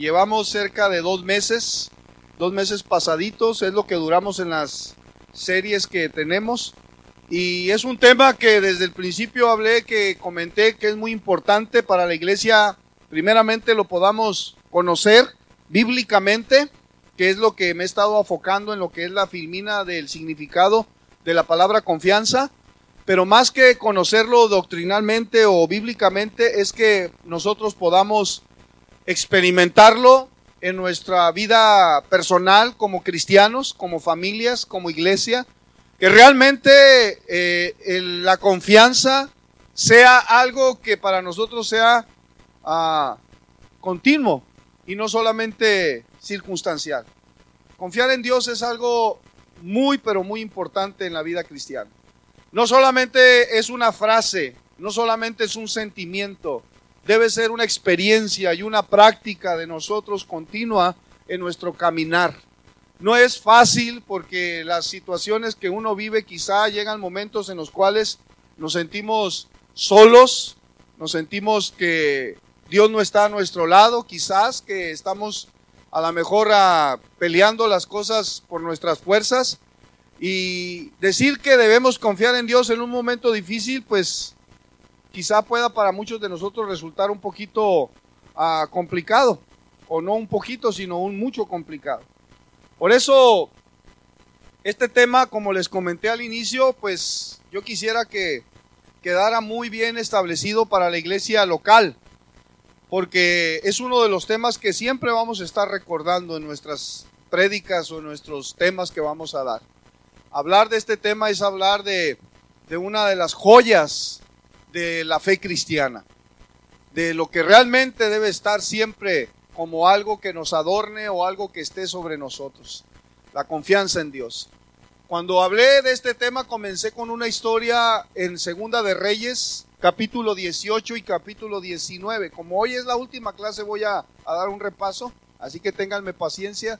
Llevamos cerca de 2 meses pasaditos, es lo que duramos en las series que tenemos. Y es un tema que desde el principio comenté que es muy importante para la iglesia. Primeramente lo podamos conocer bíblicamente, que es lo que me he estado enfocando en lo que es la filmina del significado de la palabra confianza. Pero más que conocerlo doctrinalmente o bíblicamente, es que nosotros podamos experimentarlo en nuestra vida personal como cristianos, como familias, como iglesia, que realmente la confianza sea algo que para nosotros sea continuo y no solamente circunstancial. Confiar en Dios es algo muy, pero muy importante en la vida cristiana. No solamente es una frase, no solamente es un sentimiento, debe ser una experiencia y una práctica de nosotros continua en nuestro caminar. No es fácil porque las situaciones que uno vive quizá llegan momentos en los cuales nos sentimos solos, nos sentimos que Dios no está a nuestro lado, quizás que estamos a lo mejor peleando las cosas por nuestras fuerzas. Y decir que debemos confiar en Dios en un momento difícil, pues quizá pueda para muchos de nosotros resultar un poquito complicado, o no un poquito, sino un mucho complicado. Por eso, este tema, como les comenté al inicio, pues yo quisiera que quedara muy bien establecido para la iglesia local, porque es uno de los temas que siempre vamos a estar recordando en nuestras prédicas o en nuestros temas que vamos a dar. Hablar de este tema es hablar de una de las joyas de la fe cristiana, de lo que realmente debe estar siempre como algo que nos adorne o algo que esté sobre nosotros, la confianza en Dios. Cuando hablé de este tema comencé con una historia en Segunda de Reyes, capítulo 18 y capítulo 19. Como hoy es la última clase voy a dar un repaso, así que ténganme paciencia.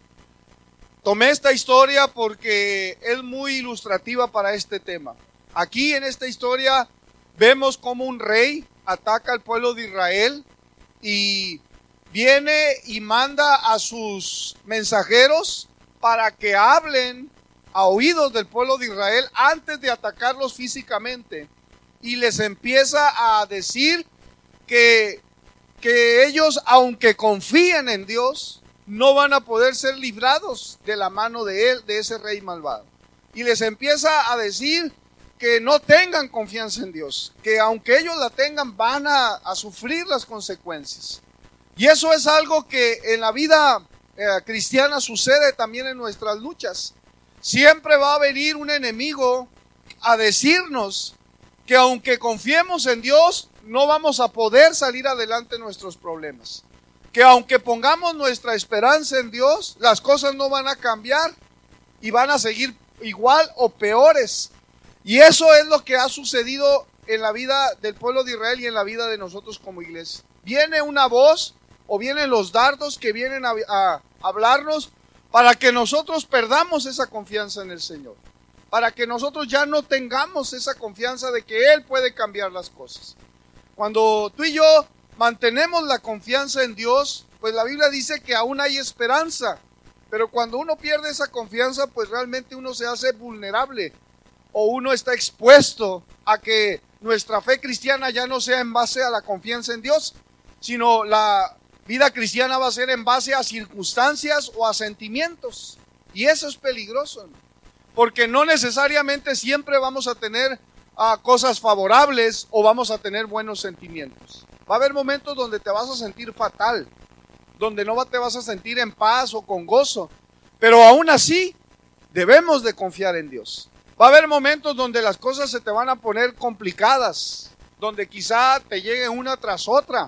Tomé esta historia porque es muy ilustrativa para este tema. Aquí en esta historia vemos cómo un rey ataca al pueblo de Israel y viene y manda a sus mensajeros para que hablen a oídos del pueblo de Israel antes de atacarlos físicamente. Y les empieza a decir que ellos, aunque confíen en Dios, no van a poder ser librados de la mano de él, de ese rey malvado. Y les empieza a decir que no tengan confianza en Dios, que aunque ellos la tengan van a sufrir las consecuencias. Y eso es algo que en la vida cristiana sucede también en nuestras luchas. Siempre va a venir un enemigo a decirnos que aunque confiemos en Dios, no vamos a poder salir adelante en nuestros problemas. Que aunque pongamos nuestra esperanza en Dios, las cosas no van a cambiar y van a seguir igual o peores. Y eso es lo que ha sucedido en la vida del pueblo de Israel y en la vida de nosotros como iglesia. Viene una voz o vienen los dardos que vienen a hablarnos para que nosotros perdamos esa confianza en el Señor. Para que nosotros ya no tengamos esa confianza de que Él puede cambiar las cosas. Cuando tú y yo mantenemos la confianza en Dios, pues la Biblia dice que aún hay esperanza. Pero cuando uno pierde esa confianza, pues realmente uno se hace vulnerable. O uno está expuesto a que nuestra fe cristiana ya no sea en base a la confianza en Dios, sino la vida cristiana va a ser en base a circunstancias o a sentimientos. Y eso es peligroso, ¿no? Porque no necesariamente siempre vamos a tener cosas favorables o vamos a tener buenos sentimientos. Va a haber momentos donde te vas a sentir fatal, donde no te vas a sentir en paz o con gozo, pero aún así debemos de confiar en Dios. Va a haber momentos donde las cosas se te van a poner complicadas, donde quizá te lleguen una tras otra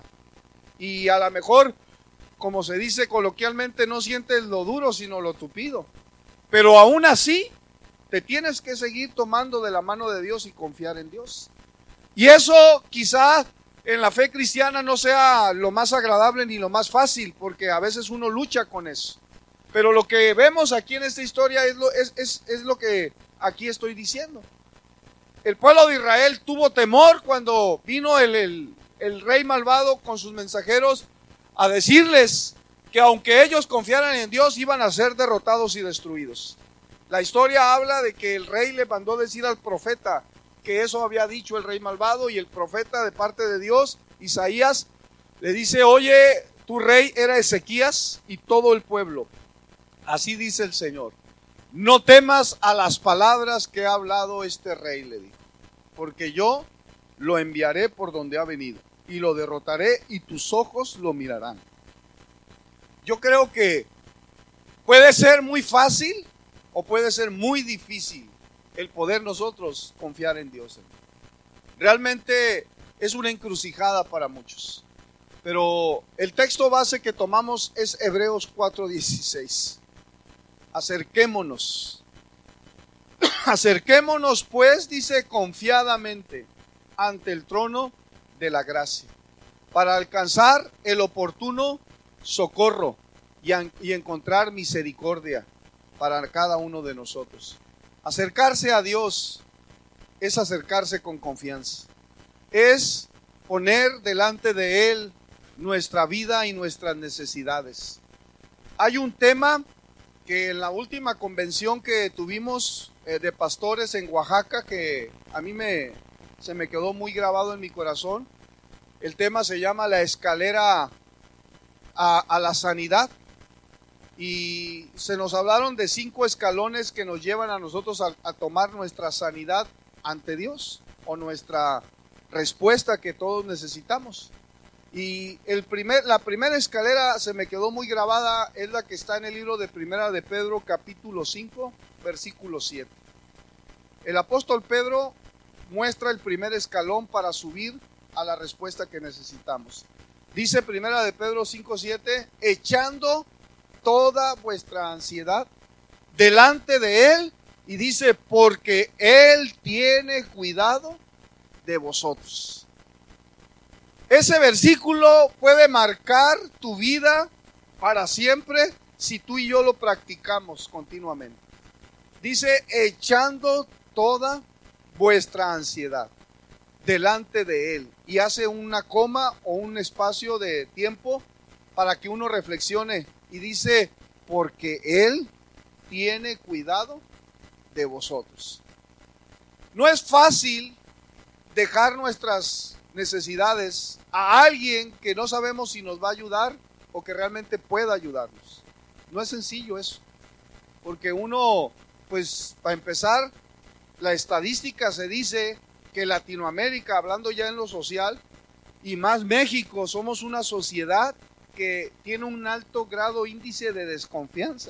y a lo mejor, como se dice coloquialmente, no sientes lo duro sino lo tupido, pero aún así te tienes que seguir tomando de la mano de Dios y confiar en Dios. Y eso quizá en la fe cristiana no sea lo más agradable ni lo más fácil, porque a veces uno lucha con eso. Pero lo que vemos aquí en esta historia es lo que aquí estoy diciendo. El pueblo de Israel tuvo temor cuando vino el rey malvado con sus mensajeros a decirles que aunque ellos confiaran en Dios, iban a ser derrotados y destruidos. La historia habla de que el rey le mandó decir al profeta que eso había dicho el rey malvado, y el profeta de parte de Dios, Isaías, le dice: oye, tu rey era Ezequías y todo el pueblo. Así dice el Señor: no temas a las palabras que ha hablado este rey, le dijo, porque yo lo enviaré por donde ha venido y lo derrotaré y tus ojos lo mirarán. Yo creo que puede ser muy fácil o puede ser muy difícil el poder nosotros confiar en Dios. Realmente es una encrucijada para muchos. Pero el texto base que tomamos es Hebreos 4:16. Acerquémonos. Acerquémonos pues, dice, confiadamente ante el trono de la gracia, para alcanzar el oportuno socorro y encontrar misericordia para cada uno de nosotros. Acercarse a Dios es acercarse con confianza. Es poner delante de Él nuestra vida y nuestras necesidades. Hay un tema que en la última convención que tuvimos de pastores en Oaxaca, que a mí se me quedó muy grabado en mi corazón. El tema se llama la escalera a la sanidad. Y se nos hablaron de 5 escalones que nos llevan a nosotros a tomar nuestra sanidad ante Dios, o nuestra respuesta que todos necesitamos. Y la primera escalera se me quedó muy grabada, es la que está en el libro de Primera de Pedro, capítulo 5, versículo 7. El apóstol Pedro muestra el primer escalón para subir a la respuesta que necesitamos. Dice Primera de Pedro 5:7, echando toda vuestra ansiedad delante de Él, y dice, porque Él tiene cuidado de vosotros. Ese versículo puede marcar tu vida para siempre si tú y yo lo practicamos continuamente. Dice, echando toda vuestra ansiedad delante de Él, y hace una coma o un espacio de tiempo para que uno reflexione, y dice, porque Él tiene cuidado de vosotros. No es fácil dejar nuestras necesidades a alguien que no sabemos si nos va a ayudar o que realmente pueda ayudarnos. No es sencillo eso, porque uno, pues para empezar, la estadística se dice que Latinoamérica, hablando ya en lo social, y más México, somos una sociedad que tiene un alto grado índice de desconfianza.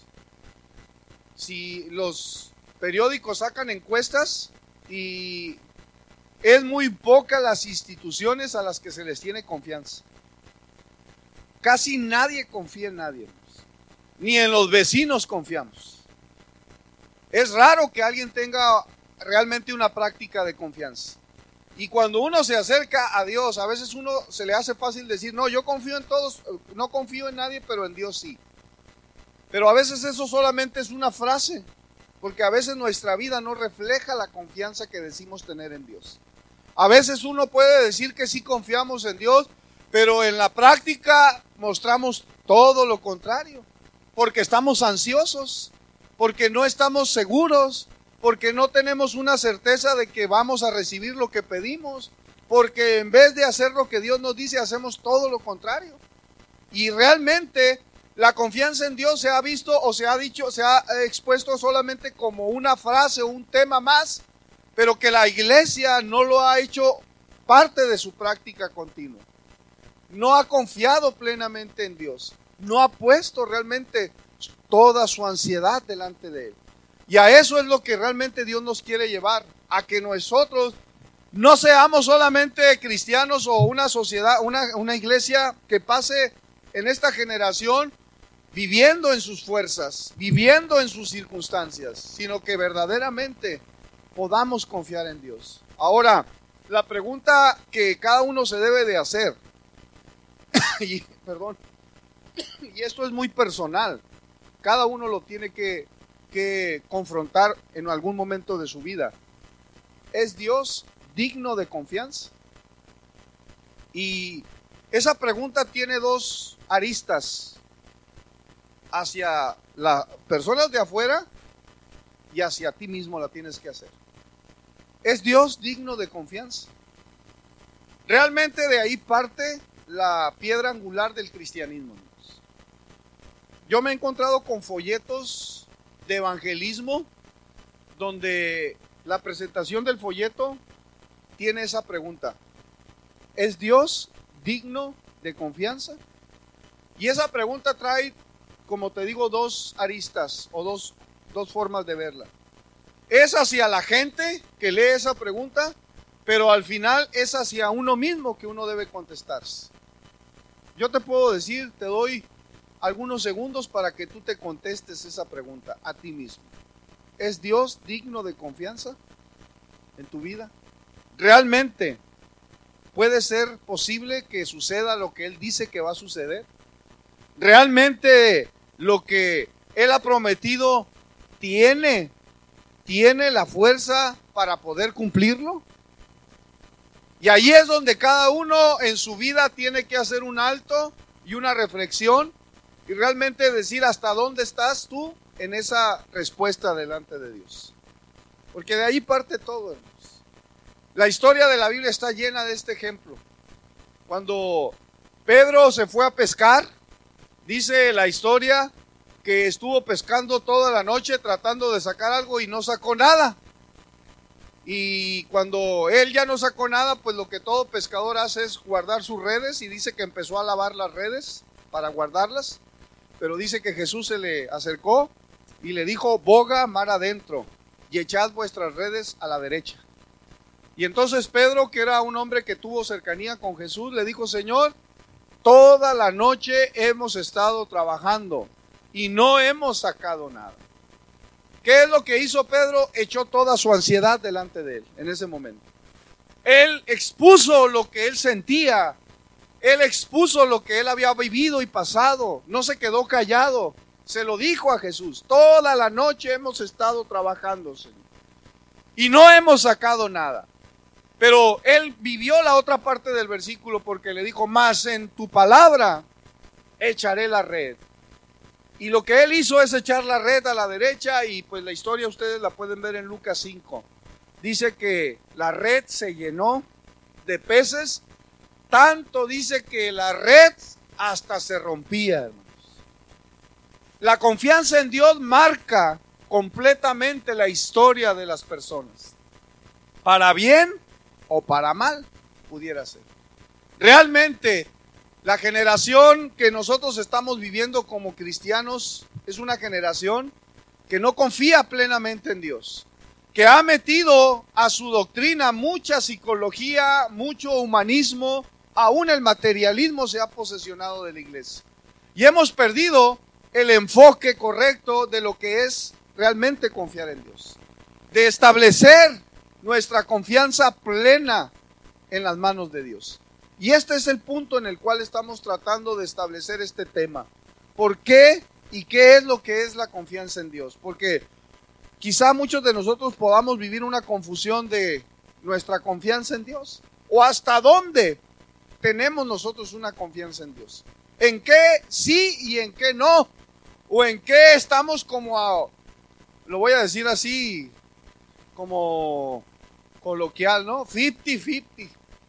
Si los periódicos sacan encuestas, y es muy poca las instituciones a las que se les tiene confianza. Casi nadie confía en nadie, ni en los vecinos confiamos. Es raro que alguien tenga realmente una práctica de confianza. Y cuando uno se acerca a Dios, a veces uno se le hace fácil decir, no, yo confío en todos, no confío en nadie, pero en Dios sí. Pero a veces eso solamente es una frase, porque a veces nuestra vida no refleja la confianza que decimos tener en Dios. A veces uno puede decir que sí confiamos en Dios, pero en la práctica mostramos todo lo contrario, porque estamos ansiosos, porque no estamos seguros, porque no tenemos una certeza de que vamos a recibir lo que pedimos, porque en vez de hacer lo que Dios nos dice, hacemos todo lo contrario. Y realmente la confianza en Dios se ha visto o se ha dicho, se ha expuesto solamente como una frase o un tema más, pero que la iglesia no lo ha hecho parte de su práctica continua. No ha confiado plenamente en Dios, no ha puesto realmente toda su ansiedad delante de Él. Y a eso es lo que realmente Dios nos quiere llevar, a que nosotros no seamos solamente cristianos o una sociedad, una iglesia que pase en esta generación viviendo en sus fuerzas, viviendo en sus circunstancias, sino que verdaderamente podamos confiar en Dios. Ahora, la pregunta que cada uno se debe de hacer, y esto es muy personal, cada uno lo tiene que confrontar en algún momento de su vida. ¿Es Dios digno de confianza? Y esa pregunta tiene 2 aristas hacia las personas de afuera y hacia ti mismo la tienes que hacer. ¿Es Dios digno de confianza? Realmente de ahí parte la piedra angular del cristianismo. Yo me he encontrado con folletos de evangelismo donde la presentación del folleto tiene esa pregunta: ¿es Dios digno de confianza? Y esa pregunta trae, como te digo, dos aristas o dos formas de verla. Es hacia la gente que lee esa pregunta, pero al final es hacia uno mismo que uno debe contestarse. Yo te puedo decir, te doy algunos segundos para que tú te contestes esa pregunta a ti mismo. ¿Es Dios digno de confianza en tu vida? ¿Realmente puede ser posible que suceda lo que Él dice que va a suceder? ¿Realmente lo que Él ha prometido tiene la fuerza para poder cumplirlo? Y ahí es donde cada uno en su vida tiene que hacer un alto y una reflexión y realmente decir hasta dónde estás tú en esa respuesta delante de Dios. Porque de ahí parte todo, hermanos. La historia de la Biblia está llena de este ejemplo. Cuando Pedro se fue a pescar, dice la historia que estuvo pescando toda la noche tratando de sacar algo y no sacó nada. Y cuando él ya no sacó nada, pues lo que todo pescador hace es guardar sus redes, y dice que empezó a lavar las redes para guardarlas. Pero dice que Jesús se le acercó y le dijo: boga mar adentro y echad vuestras redes a la derecha. Y entonces Pedro, que era un hombre que tuvo cercanía con Jesús, le dijo: Señor, toda la noche hemos estado trabajando y no hemos sacado nada. ¿Qué es lo que hizo Pedro? Echó toda su ansiedad delante de él en ese momento. Él expuso lo que él sentía. Él expuso lo que él había vivido y pasado. No se quedó callado. Se lo dijo a Jesús: toda la noche hemos estado trabajando, Señor, y no hemos sacado nada. Pero él vivió la otra parte del versículo, porque le dijo: mas en tu palabra echaré la red. Y lo que él hizo es echar la red a la derecha, y pues la historia ustedes la pueden ver en Lucas 5. Dice que la red se llenó de peces, tanto dice que la red hasta se rompía, hermanos. La confianza en Dios marca completamente la historia de las personas, para bien o para mal pudiera ser. Realmente la generación que nosotros estamos viviendo como cristianos es una generación que no confía plenamente en Dios, que ha metido a su doctrina mucha psicología, mucho humanismo, aún el materialismo se ha posesionado de la iglesia. Y hemos perdido el enfoque correcto de lo que es realmente confiar en Dios, de establecer nuestra confianza plena en las manos de Dios. Y este es el punto en el cual estamos tratando de establecer este tema. ¿Por qué y qué es lo que es la confianza en Dios? Porque quizá muchos de nosotros podamos vivir una confusión de nuestra confianza en Dios, o hasta dónde tenemos nosotros una confianza en Dios. ¿En qué sí y en qué no? ¿O en qué estamos como, lo voy a decir así, como coloquial, ¿no? 50-50.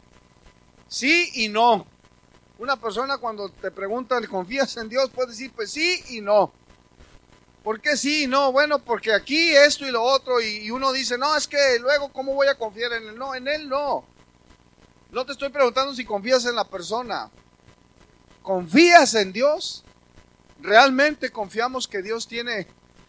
Sí y no. Una persona cuando te pregunta, ¿confías en Dios? Puede decir, pues sí y no. ¿Por qué sí y no? Bueno, porque aquí esto y lo otro, y uno dice, no, es que luego, ¿cómo voy a confiar en él? No, en él no. No te estoy preguntando si confías en la persona. ¿Confías en Dios? ¿Realmente confiamos que Dios tiene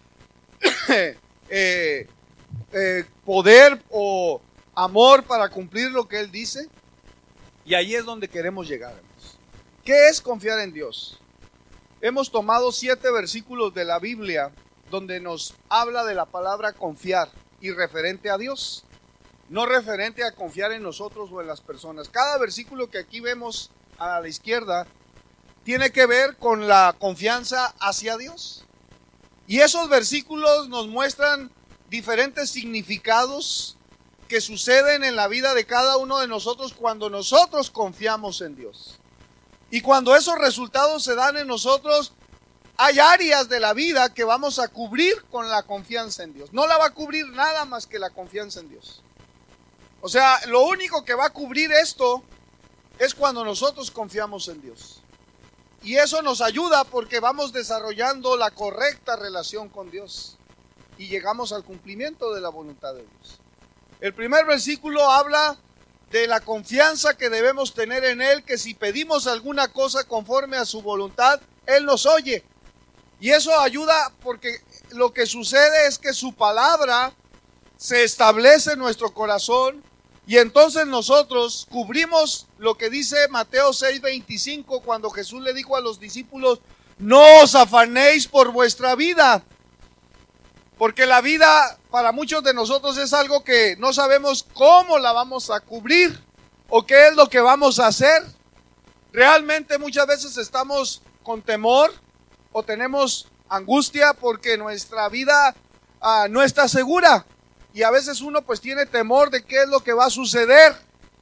poder o amor para cumplir lo que Él dice? Y ahí es donde queremos llegar, hermanos. ¿Qué es confiar en Dios? Hemos tomado 7 versículos de la Biblia donde nos habla de la palabra confiar y referente a Dios, no referente a confiar en nosotros o en las personas. Cada versículo que aquí vemos a la izquierda tiene que ver con la confianza hacia Dios. Y esos versículos nos muestran diferentes significados que suceden en la vida de cada uno de nosotros cuando nosotros confiamos en Dios. Y cuando esos resultados se dan en nosotros, hay áreas de la vida que vamos a cubrir con la confianza en Dios. No la va a cubrir nada más que la confianza en Dios. O sea, lo único que va a cubrir esto es cuando nosotros confiamos en Dios. Y eso nos ayuda porque vamos desarrollando la correcta relación con Dios y llegamos al cumplimiento de la voluntad de Dios. El primer versículo habla de la confianza que debemos tener en Él, que si pedimos alguna cosa conforme a su voluntad, Él nos oye. Y eso ayuda porque lo que sucede es que su palabra se establece en nuestro corazón y entonces nosotros cubrimos lo que dice Mateo 6:25 cuando Jesús le dijo a los discípulos: no os afanéis por vuestra vida. Porque la vida para muchos de nosotros es algo que no sabemos cómo la vamos a cubrir o qué es lo que vamos a hacer. Realmente muchas veces estamos con temor o tenemos angustia porque nuestra vida no está segura. Y a veces uno pues tiene temor de qué es lo que va a suceder.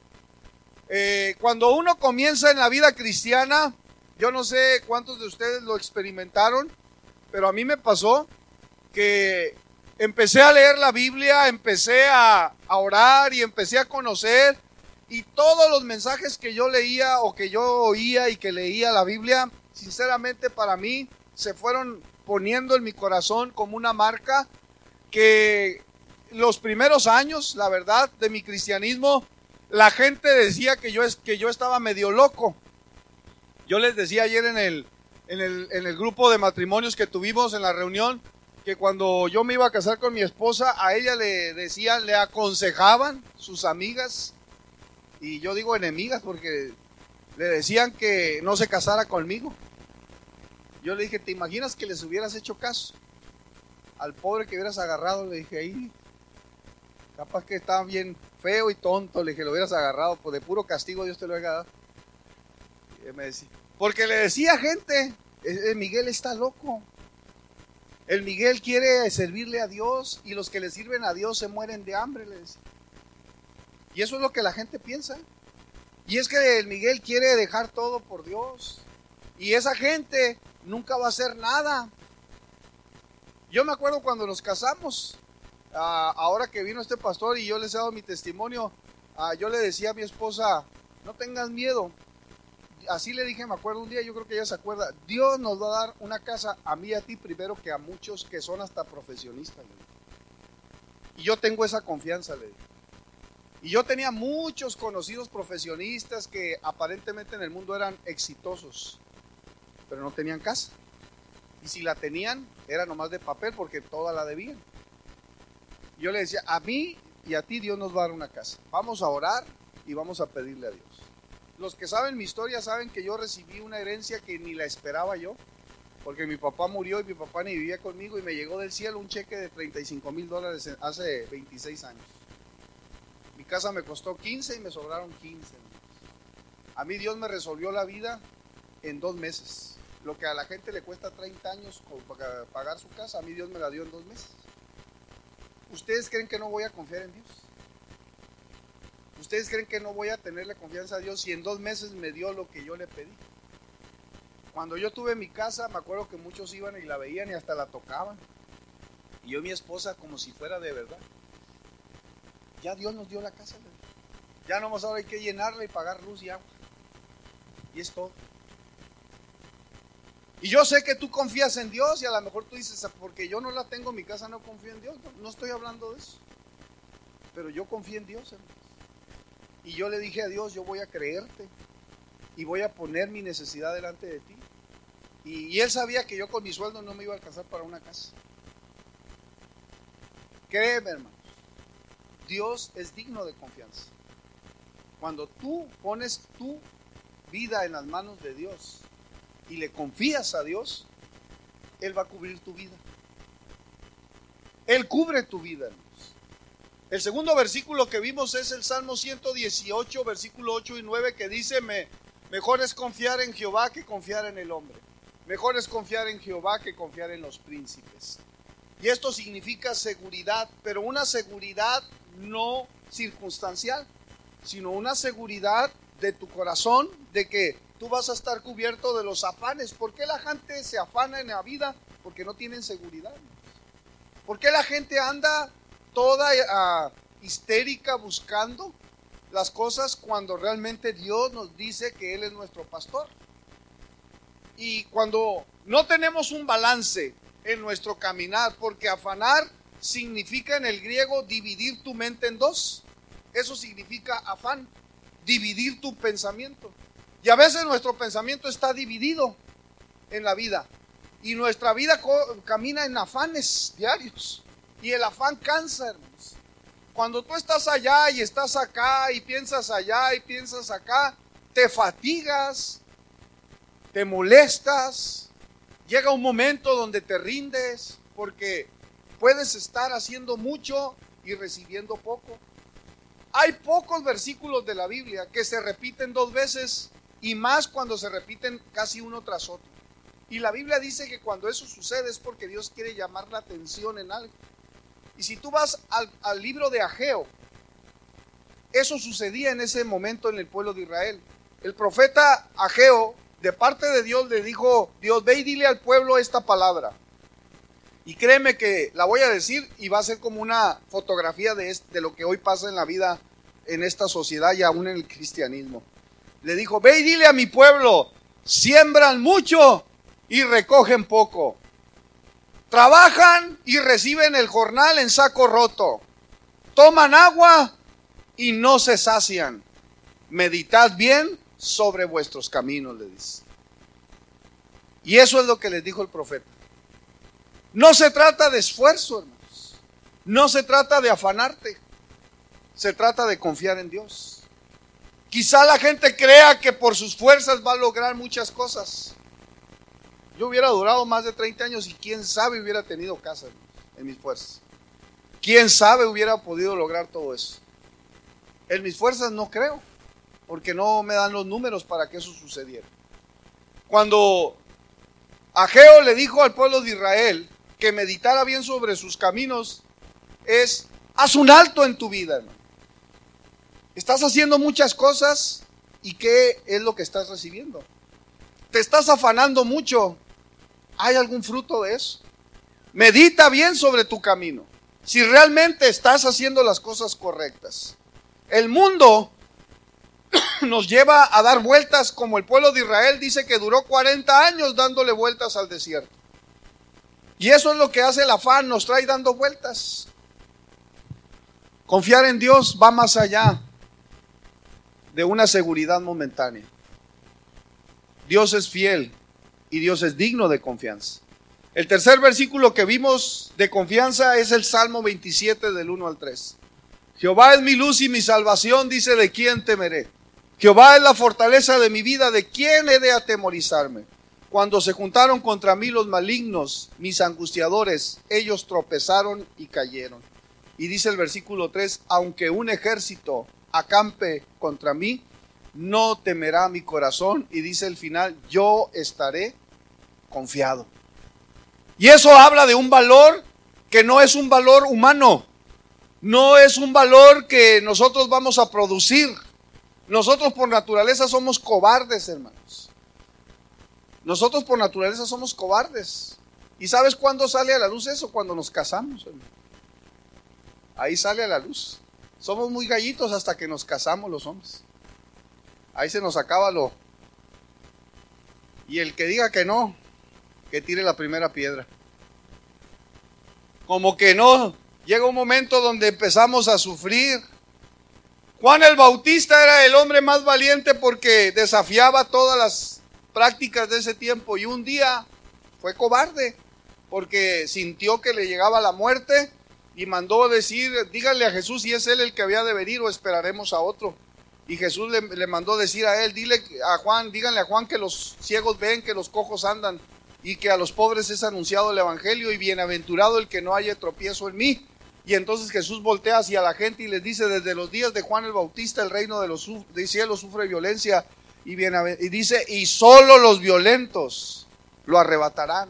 Cuando uno comienza en la vida cristiana, yo no sé cuántos de ustedes lo experimentaron, pero a mí me pasó que empecé a leer la Biblia, empecé a orar y empecé a conocer, y todos los mensajes que yo leía o que yo oía y que leía la Biblia, sinceramente para mí se fueron poniendo en mi corazón como una marca que los primeros años, la verdad, de mi cristianismo, la gente decía que yo estaba medio loco. Yo les decía ayer en el grupo de matrimonios que tuvimos en la reunión, que cuando yo me iba a casar con mi esposa, a ella le decían, le aconsejaban sus amigas, y yo digo enemigas porque le decían que no se casara conmigo. Yo le dije, ¿te imaginas que les hubieras hecho caso? Al pobre que hubieras agarrado, le dije, ahí, capaz que estaba bien feo y tonto, le dije, lo hubieras agarrado, pues de puro castigo Dios te lo haya dado. Y me decía, porque le decía gente, el Miguel está loco. El Miguel quiere servirle a Dios y los que le sirven a Dios se mueren de hambre, le decía. Y eso es lo que la gente piensa. Y es que el Miguel quiere dejar todo por Dios. Y esa gente nunca va a hacer nada. Yo me acuerdo cuando nos casamos, ahora que vino este pastor y yo les he dado mi testimonio, yo le decía a mi esposa, no tengas miedo. Así le dije, me acuerdo un día, yo creo que ella se acuerda, Dios nos va a dar una casa a mí y a ti primero que a muchos que son hasta profesionistas. Y yo tengo esa confianza, le dije. Y yo tenía muchos conocidos profesionistas que aparentemente en el mundo eran exitosos, pero no tenían casa. Y si la tenían, era nomás de papel porque toda la debían. Yo le decía, a mí y a ti Dios nos va a dar una casa. Vamos a orar y vamos a pedirle a Dios. Los que saben mi historia saben que yo recibí una herencia que ni la esperaba yo, porque mi papá murió y mi papá ni vivía conmigo y me llegó del cielo un cheque de $35,000 hace 26 años. Mi casa me costó 15 y me sobraron 15. A mí Dios me resolvió la vida en 2 meses. Lo que a la gente le cuesta 30 años para pagar su casa, a mí Dios me la dio en 2 meses. ¿Ustedes creen que no voy a confiar en Dios? ¿Ustedes creen que no voy a tenerle confianza a Dios si en 2 meses me dio lo que yo le pedí? Cuando yo tuve mi casa, me acuerdo que muchos iban y la veían y hasta la tocaban. Y yo y mi esposa como si fuera de verdad. Ya Dios nos dio la casa. Ya nomás ahora hay que llenarla y pagar luz y agua. Y es todo. Y yo sé que tú confías en Dios y a lo mejor tú dices, porque yo no la tengo en mi casa, no confío en Dios. No estoy hablando de eso. Pero yo confío en Dios, hermano. Y yo le dije a Dios, yo voy a creerte y voy a poner mi necesidad delante de ti. Y él sabía que yo con mi sueldo no me iba a alcanzar para una casa. Créeme, hermanos, Dios es digno de confianza. Cuando tú pones tu vida en las manos de Dios y le confías a Dios, Él va a cubrir tu vida. Él cubre tu vida, hermanos. El segundo versículo que vimos es el Salmo 118, versículo 8 y 9, que dice, mejor es confiar en Jehová que confiar en el hombre. Mejor es confiar en Jehová que confiar en los príncipes. Y esto significa seguridad, pero una seguridad no circunstancial, sino una seguridad de tu corazón, de que tú vas a estar cubierto de los afanes. ¿Por qué la gente se afana en la vida? Porque no tienen seguridad. ¿Por qué la gente anda toda histérica buscando las cosas cuando realmente Dios nos dice que Él es nuestro pastor? Y cuando no tenemos un balance en nuestro caminar, porque afanar significa en el griego dividir tu mente en dos. Eso significa afán, dividir tu pensamiento. Y a veces nuestro pensamiento está dividido en la vida. Y nuestra vida camina en afanes diarios. Y el afán cansa, hermanos. Cuando tú estás allá y estás acá y piensas allá y piensas acá, te fatigas, te molestas, llega un momento donde te rindes porque puedes estar haciendo mucho y recibiendo poco. Hay pocos versículos de la Biblia que se repiten dos veces y más cuando se repiten casi uno tras otro. Y la Biblia dice que cuando eso sucede es porque Dios quiere llamar la atención en algo. Y si tú vas al libro de Ageo, eso sucedía en ese momento en el pueblo de Israel. El profeta Ageo, de parte de Dios, le dijo: Dios, ve y dile al pueblo esta palabra. Y créeme que la voy a decir y va a ser como una fotografía de lo que hoy pasa en la vida, en esta sociedad y aún en el cristianismo. Le dijo: ve y dile a mi pueblo, siembran mucho y recogen poco. Trabajan y reciben el jornal en saco roto. Toman agua y no se sacian. Meditad bien sobre vuestros caminos, le dice. Y eso es lo que les dijo el profeta. No se trata de esfuerzo, hermanos. No se trata de afanarte. Se trata de confiar en Dios. Quizá la gente crea que por sus fuerzas va a lograr muchas cosas. Yo hubiera durado más de 30 años y quién sabe hubiera tenido casa, hermanos, en mis fuerzas. Quién sabe hubiera podido lograr todo eso. En mis fuerzas no creo, porque no me dan los números para que eso sucediera. Cuando Ageo le dijo al pueblo de Israel que meditara bien sobre sus caminos, haz un alto en tu vida, hermano. Estás haciendo muchas cosas y ¿qué es lo que estás recibiendo? Te estás afanando mucho. ¿Hay algún fruto de eso? Medita bien sobre tu camino. Si realmente estás haciendo las cosas correctas. El mundo nos lleva a dar vueltas, como el pueblo de Israel dice que duró 40 años dándole vueltas al desierto. Y eso es lo que hace el afán, nos trae dando vueltas. Confiar en Dios va más allá de una seguridad momentánea. Dios es fiel y Dios es digno de confianza. El tercer versículo que vimos de confianza es el Salmo 27 del 1 al 3. Jehová es mi luz y mi salvación, dice: ¿de quién temeré? Jehová es la fortaleza de mi vida, ¿de quién he de atemorizarme? Cuando se juntaron contra mí los malignos, mis angustiadores, ellos tropezaron y cayeron. Y dice el versículo 3, aunque un ejército acampe contra mí, no temerá mi corazón. Y dice el final, yo estaré confiado. Y eso habla de un valor que no es un valor humano, no es un valor que nosotros vamos a producir. Nosotros por naturaleza somos cobardes, hermanos. Nosotros por naturaleza somos cobardes. ¿Y sabes cuándo sale a la luz eso? Cuando nos casamos, hermano. Ahí sale a la luz. Somos muy gallitos hasta que nos casamos los hombres. Ahí se nos acaba lo. Y el que diga que no, que tire la primera piedra. Como que no, llega un momento donde empezamos a sufrir. Juan el Bautista era el hombre más valiente porque desafiaba todas las prácticas de ese tiempo, y un día fue cobarde porque sintió que le llegaba la muerte y mandó decir, díganle a Jesús si es él el que había de venir o esperaremos a otro. Y Jesús le mandó decir a él, díganle a Juan que los ciegos ven, que los cojos andan y que a los pobres es anunciado el evangelio, y bienaventurado el que no haya tropiezo en mí. Y entonces Jesús voltea hacia la gente y les dice, desde los días de Juan el Bautista el reino de los cielos sufre violencia, y dice, y solo los violentos lo arrebatarán.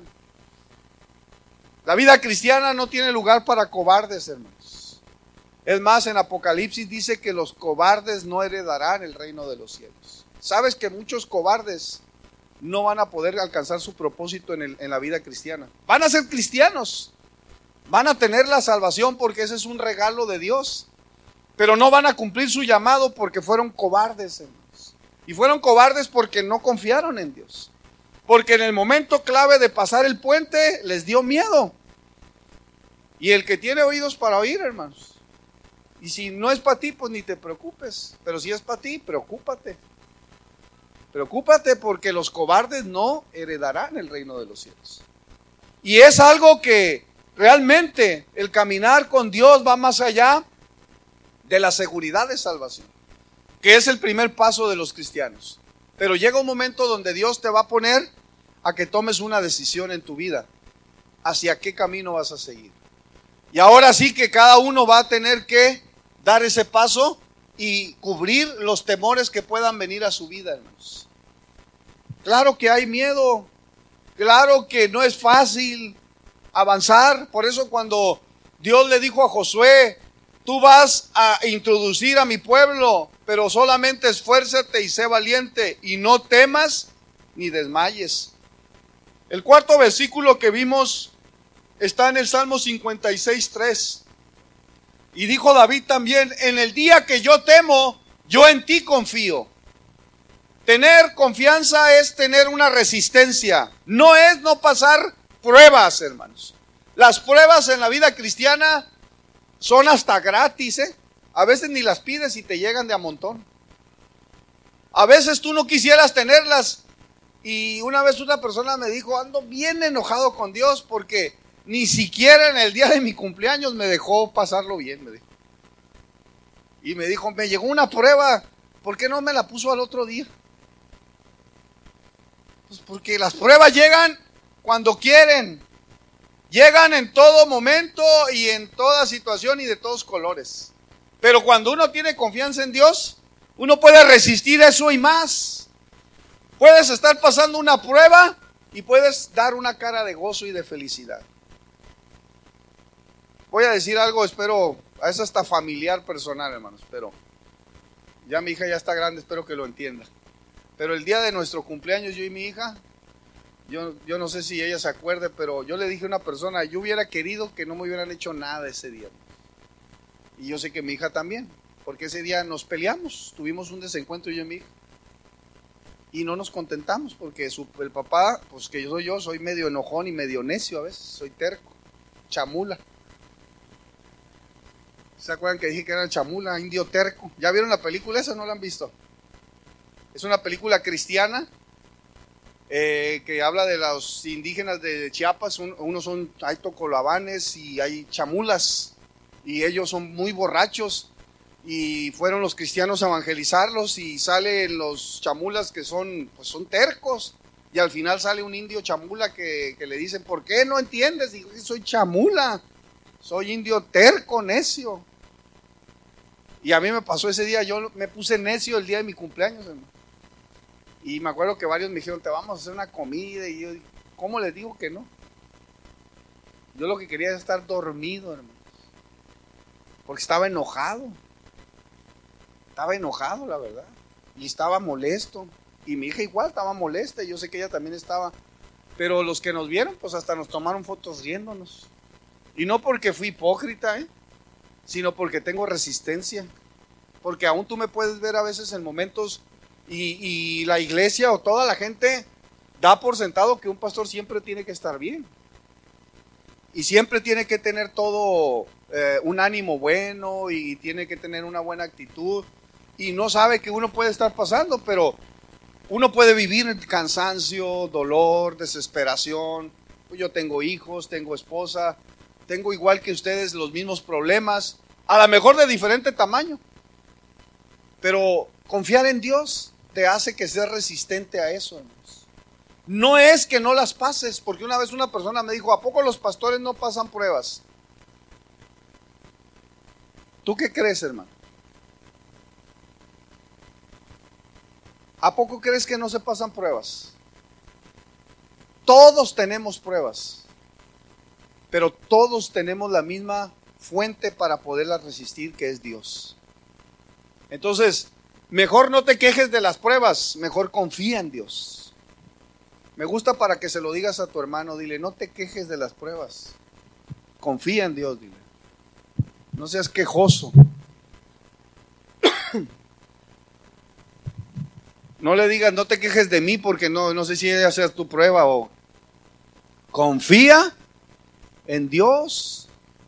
La vida cristiana no tiene lugar para cobardes, hermanos. Es más, en Apocalipsis dice que los cobardes no heredarán el reino de los cielos. ¿Sabes que muchos cobardes no van a poder alcanzar su propósito en la vida cristiana? Van a ser cristianos, van a tener la salvación porque ese es un regalo de Dios, pero no van a cumplir su llamado porque fueron cobardes, hermanos. Y fueron cobardes porque no confiaron en Dios. Porque en el momento clave de pasar el puente les dio miedo. Y el que tiene oídos para oír, hermanos. Y si no es para ti, pues ni te preocupes. Pero si es para ti, preocúpate. Preocúpate porque los cobardes no heredarán el reino de los cielos. Y es algo que realmente el caminar con Dios va más allá de la seguridad de salvación, que es el primer paso de los cristianos. Pero llega un momento donde Dios te va a poner a que tomes una decisión en tu vida. ¿Hacia qué camino vas a seguir? Y ahora sí que cada uno va a tener que dar ese paso y cubrir los temores que puedan venir a su vida, hermanos. Claro que hay miedo, claro que no es fácil avanzar. Por eso cuando Dios le dijo a Josué, tú vas a introducir a mi pueblo, pero solamente esfuérzate y sé valiente y no temas ni desmayes. El cuarto versículo que vimos está en el Salmo 56:3. Y dijo David también, en el día que yo temo, yo en ti confío. Tener confianza es tener una resistencia, no es no pasar pruebas, hermanos. Las pruebas en la vida cristiana son hasta gratis, A veces ni las pides y te llegan de a montón. A veces tú no quisieras tenerlas. Y una vez una persona me dijo, ando bien enojado con Dios porque ni siquiera en el día de mi cumpleaños me dejó pasarlo bien, me dijo. Y me dijo, me llegó una prueba, ¿por qué no me la puso al otro día? Pues porque las pruebas llegan cuando quieren. Llegan en todo momento y en toda situación y de todos colores. Pero cuando uno tiene confianza en Dios, uno puede resistir eso y más. Puedes estar pasando una prueba y puedes dar una cara de gozo y de felicidad. Voy a decir algo, espero, es hasta familiar, personal, hermanos, pero ya mi hija ya está grande, espero que lo entienda. Pero el día de nuestro cumpleaños, yo y mi hija, yo no sé si ella se acuerde, pero yo le dije a una persona, yo hubiera querido que no me hubieran hecho nada ese día. Y yo sé que mi hija también, porque ese día nos peleamos, tuvimos un desencuentro yo y mi hija. Y no nos contentamos, porque el papá, pues que yo soy medio enojón y medio necio a veces, soy terco, chamula. ¿Se acuerdan que dije que era chamula, indio terco? ¿Ya vieron la película esa o no la han visto? Es una película cristiana que habla de los indígenas de Chiapas. Hay tocolabanes y hay chamulas, y ellos son muy borrachos, y fueron los cristianos a evangelizarlos, y salen los chamulas que son tercos, y al final sale un indio chamula que le dicen, ¿por qué no entiendes? Digo, soy chamula, soy indio terco, necio. Y a mí me pasó ese día, yo me puse necio el día de mi cumpleaños, hermano. Y me acuerdo que varios me dijeron, te vamos a hacer una comida. Y yo, ¿cómo les digo que no? Yo lo que quería era estar dormido, hermano. Porque estaba enojado. Estaba enojado, la verdad. Y estaba molesto. Y mi hija igual estaba molesta. Y yo sé que ella también estaba. Pero los que nos vieron, pues hasta nos tomaron fotos riéndonos. Y no porque fui hipócrita, sino porque tengo resistencia. Porque aún tú me puedes ver a veces en momentos y la iglesia o toda la gente da por sentado que un pastor siempre tiene que estar bien. Y siempre tiene que tener todo un ánimo bueno y tiene que tener una buena actitud. Y no sabe que uno puede estar pasando, pero uno puede vivir en cansancio, dolor, desesperación. Yo tengo hijos, tengo esposa, tengo igual que ustedes los mismos problemas, a lo mejor de diferente tamaño. Pero confiar en Dios te hace que seas resistente a eso, hermanos. No es que no las pases, porque una vez una persona me dijo, ¿a poco los pastores no pasan pruebas? ¿Tú qué crees, hermano? ¿A poco crees que no se pasan pruebas? Todos tenemos pruebas, pero todos tenemos la misma fuente para poderlas resistir, que es Dios. Entonces, Mejor no te quejes de las pruebas, mejor confía en Dios. Me gusta para que se lo digas a tu hermano, dile, no te quejes de las pruebas, confía en Dios, dile. No seas quejoso. No le digas, no te quejes de mí porque no sé si ella sea tu prueba o... Confía en Dios.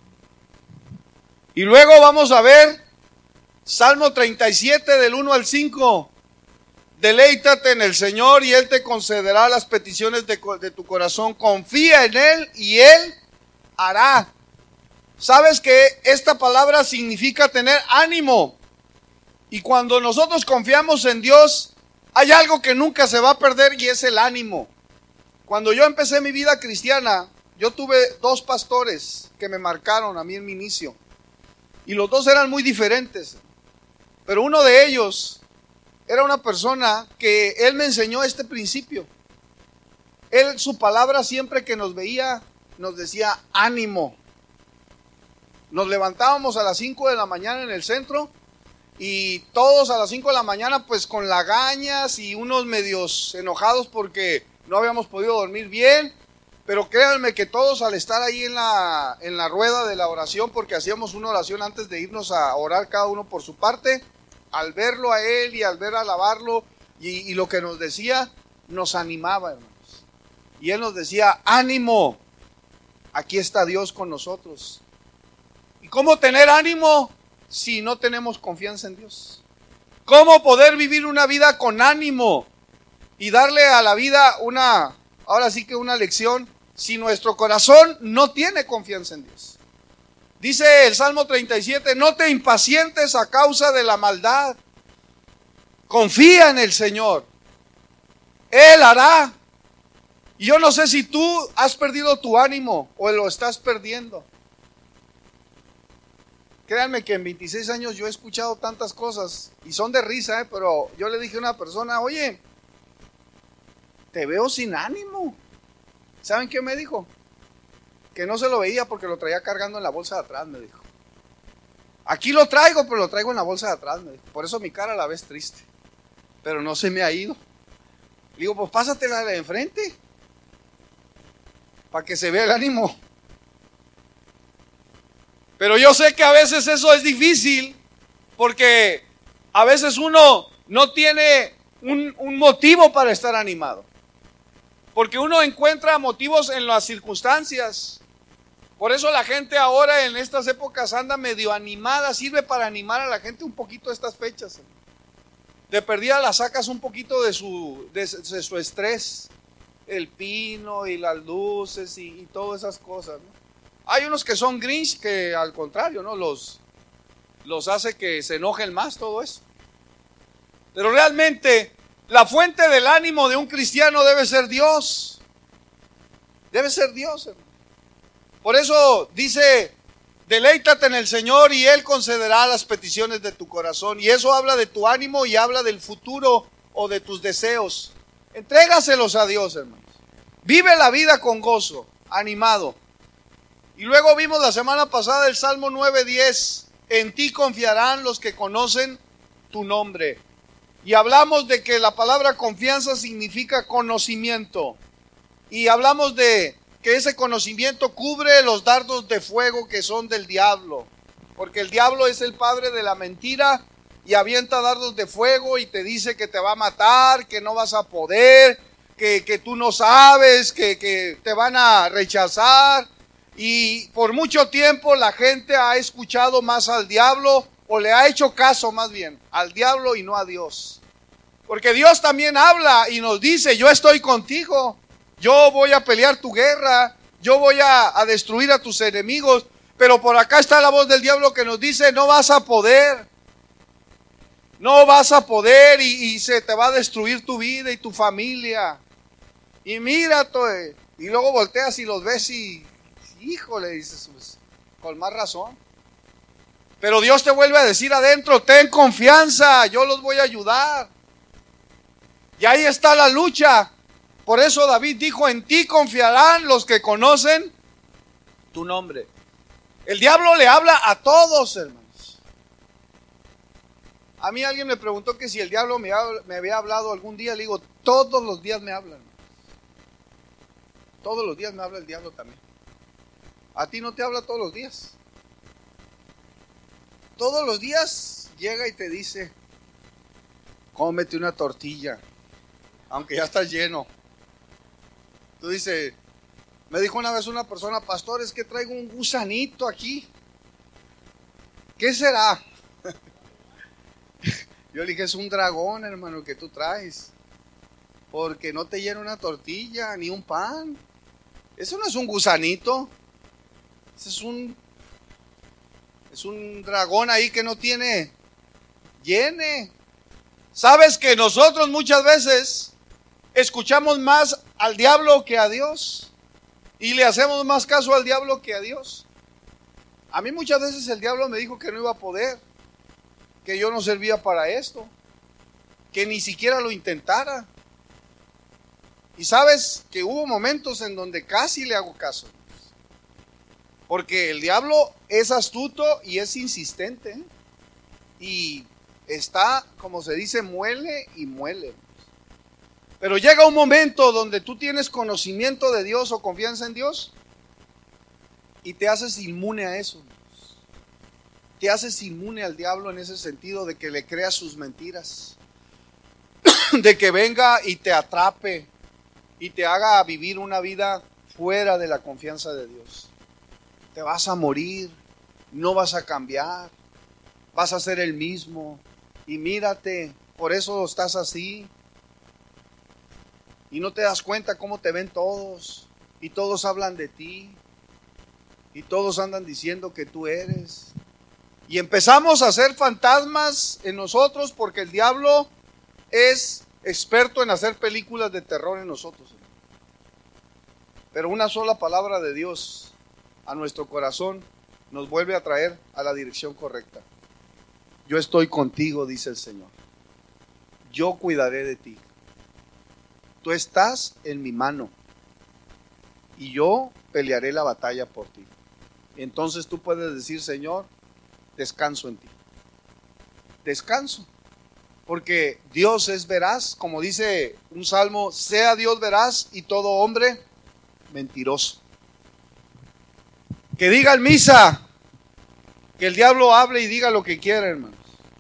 Y luego vamos a ver Salmo 37 del 1 al 5. Deleítate en el Señor y Él te concederá las peticiones de tu corazón. Confía en Él y Él hará. ¿Sabes que esta palabra significa tener ánimo? Y cuando nosotros confiamos en Dios, hay algo que nunca se va a perder y es el ánimo. Cuando yo empecé mi vida cristiana, yo tuve 2 pastores que me marcaron a mí en mi inicio. Y los 2 eran muy diferentes. Pero uno de ellos era una persona que él me enseñó este principio. Él, su palabra siempre que nos veía, nos decía ánimo. Nos levantábamos a las 5 de la mañana en el centro y todos a las 5 de la mañana pues con lagañas y unos medios enojados porque no habíamos podido dormir bien. Pero créanme que todos al estar ahí en la rueda de la oración, porque hacíamos una oración antes de irnos a orar cada uno por su parte, al verlo a él y al ver alabarlo y lo que nos decía, nos animaba, hermanos. Y él nos decía, ánimo, aquí está Dios con nosotros. ¿Y cómo tener ánimo si no tenemos confianza en Dios? ¿Cómo poder vivir una vida con ánimo y darle a la vida ahora sí que una lección, si nuestro corazón no tiene confianza en Dios? Dice el Salmo 37, no te impacientes a causa de la maldad. Confía en el Señor. Él hará. Y yo no sé si tú has perdido tu ánimo o lo estás perdiendo. Créanme que en 26 años yo he escuchado tantas cosas y son de risa, pero yo le dije a una persona, oye, te veo sin ánimo. ¿Saben qué me dijo? Que no se lo veía porque lo traía cargando en la bolsa de atrás, me dijo. Aquí lo traigo, pero lo traigo en la bolsa de atrás, me dijo. Por eso mi cara la ves triste. Pero no se me ha ido. Le digo, pues pásatela de enfrente. Para que se vea el ánimo. Pero yo sé que a veces eso es difícil. Porque a veces uno no tiene un motivo para estar animado. Porque uno encuentra motivos en las circunstancias. Por eso la gente ahora en estas épocas anda medio animada. Sirve para animar a la gente un poquito estas fechas. De perdida la sacas un poquito de su estrés. El pino y las luces y todas esas cosas, ¿no? Hay unos que son Grinch que al contrario, ¿no? Los hace que se enojen más todo eso. Pero realmente la fuente del ánimo de un cristiano debe ser Dios. Debe ser Dios, hermano. Por eso dice, deleítate en el Señor y Él concederá las peticiones de tu corazón. Y eso habla de tu ánimo y habla del futuro o de tus deseos. Entrégaselos a Dios, hermanos. Vive la vida con gozo, animado. Y luego vimos la semana pasada el Salmo 9:10. En ti confiarán los que conocen tu nombre. Y hablamos de que la palabra confianza significa conocimiento. Y hablamos de que ese conocimiento cubre los dardos de fuego que son del diablo. Porque el diablo es el padre de la mentira y avienta dardos de fuego y te dice que te va a matar, que no vas a poder, que tú no sabes, que te van a rechazar. Y por mucho tiempo la gente ha escuchado más al diablo, o le ha hecho caso más bien al diablo y no a Dios. Porque Dios también habla y nos dice, yo estoy contigo, yo voy a pelear tu guerra, yo voy a destruir a tus enemigos. Pero por acá está la voz del diablo que nos dice, no vas a poder. No vas a poder y se te va a destruir tu vida y tu familia. Y mira, y luego volteas y los ves y, híjole, dices, pues, con más razón. Pero Dios te vuelve a decir adentro, ten confianza, yo los voy a ayudar. Y ahí está la lucha. Por eso David dijo, en ti confiarán los que conocen tu nombre. El diablo le habla a todos, hermanos. A mí alguien me preguntó que si el diablo me había hablado algún día. Le digo, todos los días me hablan. Todos los días me habla el diablo también. A ti no te habla todos los días. Todos los días llega y te dice, cómete una tortilla, aunque ya estás lleno. Tú dices, me dijo una vez una persona, pastor, es que traigo un gusanito aquí. ¿Qué será? Yo le dije, es un dragón, hermano, que tú traes. Porque no te llena una tortilla ni un pan. Eso no es un gusanito. Ese es un dragón ahí que no tiene llene. ¿Sabes que nosotros muchas veces escuchamos más al diablo que a Dios? Y le hacemos más caso al diablo que a Dios. A mí muchas veces el diablo me dijo que no iba a poder, que yo no servía para esto, que ni siquiera lo intentara. Y sabes que hubo momentos en donde casi le hago caso. Porque el diablo es astuto y es insistente. Y está, como se dice, muele y muele. Pero llega un momento donde tú tienes conocimiento de Dios o confianza en Dios y te haces inmune a eso. Te haces inmune al diablo en ese sentido de que le creas sus mentiras. De que venga y te atrape y te haga vivir una vida fuera de la confianza de Dios. Te vas a morir, no vas a cambiar, vas a ser el mismo. Y mírate, por eso estás así. Y no te das cuenta cómo te ven todos. Y todos hablan de ti. Y todos andan diciendo que tú eres. Y empezamos a hacer fantasmas en nosotros porque el diablo es experto en hacer películas de terror en nosotros. Pero una sola palabra de Dios a nuestro corazón nos vuelve a traer a la dirección correcta. Yo estoy contigo, dice el Señor. Yo cuidaré de ti. Tú estás en mi mano y yo pelearé la batalla por ti. Entonces tú puedes decir, Señor, descanso en ti. Descanso. Porque Dios es veraz, como dice un salmo, sea Dios veraz y todo hombre mentiroso. Que diga en misa, que el diablo hable y diga lo que quiera, hermanos.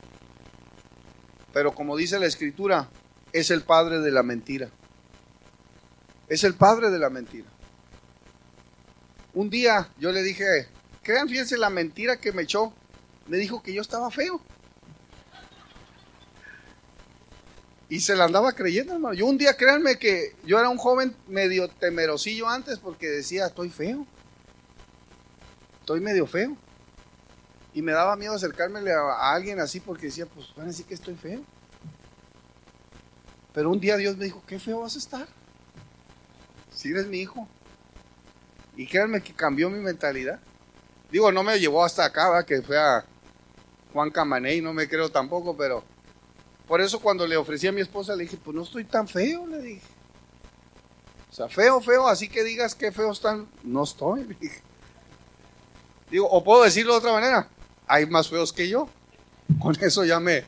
Pero como dice la Escritura, es el padre de la mentira. Es el padre de la mentira. Un día yo le dije, crean, fíjense la mentira que me echó. Me dijo que yo estaba feo. Y se la andaba creyendo, hermano. Yo un día, créanme que yo era un joven medio temerosillo antes porque decía, estoy feo. Estoy medio feo. Y me daba miedo acercármele a alguien así porque decía, pues van a decir que estoy feo. Pero un día Dios me dijo, qué feo vas a estar. Si eres mi hijo. Y créanme que cambió mi mentalidad. Digo, no me llevó hasta acá, ¿verdad? Que fue a Juan Camaney, no me creo tampoco, pero por eso cuando le ofrecí a mi esposa le dije, pues no estoy tan feo, le dije. O sea, feo, así que digas que feo están, no estoy, le dije. Digo, o puedo decirlo de otra manera, hay más feos que yo. Con eso ya me...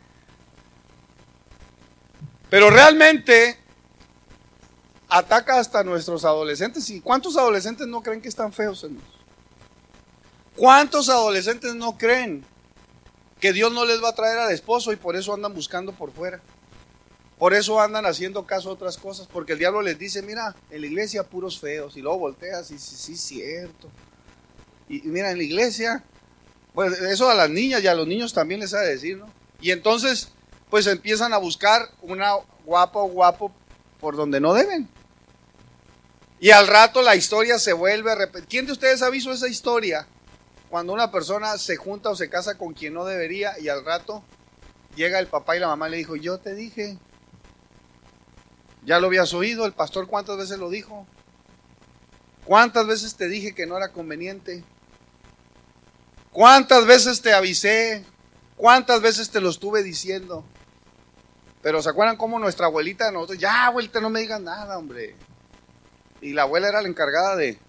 Pero realmente ataca hasta nuestros adolescentes. ¿Y cuántos adolescentes no creen que están feos, hermanos? ¿Cuántos adolescentes no creen que Dios no les va a traer al esposo y por eso andan buscando por fuera? Por eso andan haciendo caso a otras cosas, porque el diablo les dice, mira, en la iglesia puros feos, y luego volteas y dices, sí, cierto. Y mira, en la iglesia, pues eso a las niñas y a los niños también les ha de decir, ¿no? Y entonces, pues empiezan a buscar una guapa o guapo por donde no deben. Y al rato la historia se vuelve a repetir. ¿Quién de ustedes ha visto esa historia? Cuando una persona se junta o se casa con quien no debería y al rato llega el papá y la mamá y le dijo, yo te dije. ¿Ya lo habías oído? El pastor ¿cuántas veces lo dijo? ¿Cuántas veces te dije que no era conveniente? ¿Cuántas veces te avisé? ¿Cuántas veces te lo estuve diciendo? Pero ¿se acuerdan cómo nuestra abuelita, nosotros, ya abuelita no me digas nada, hombre? Y la abuela era la encargada de,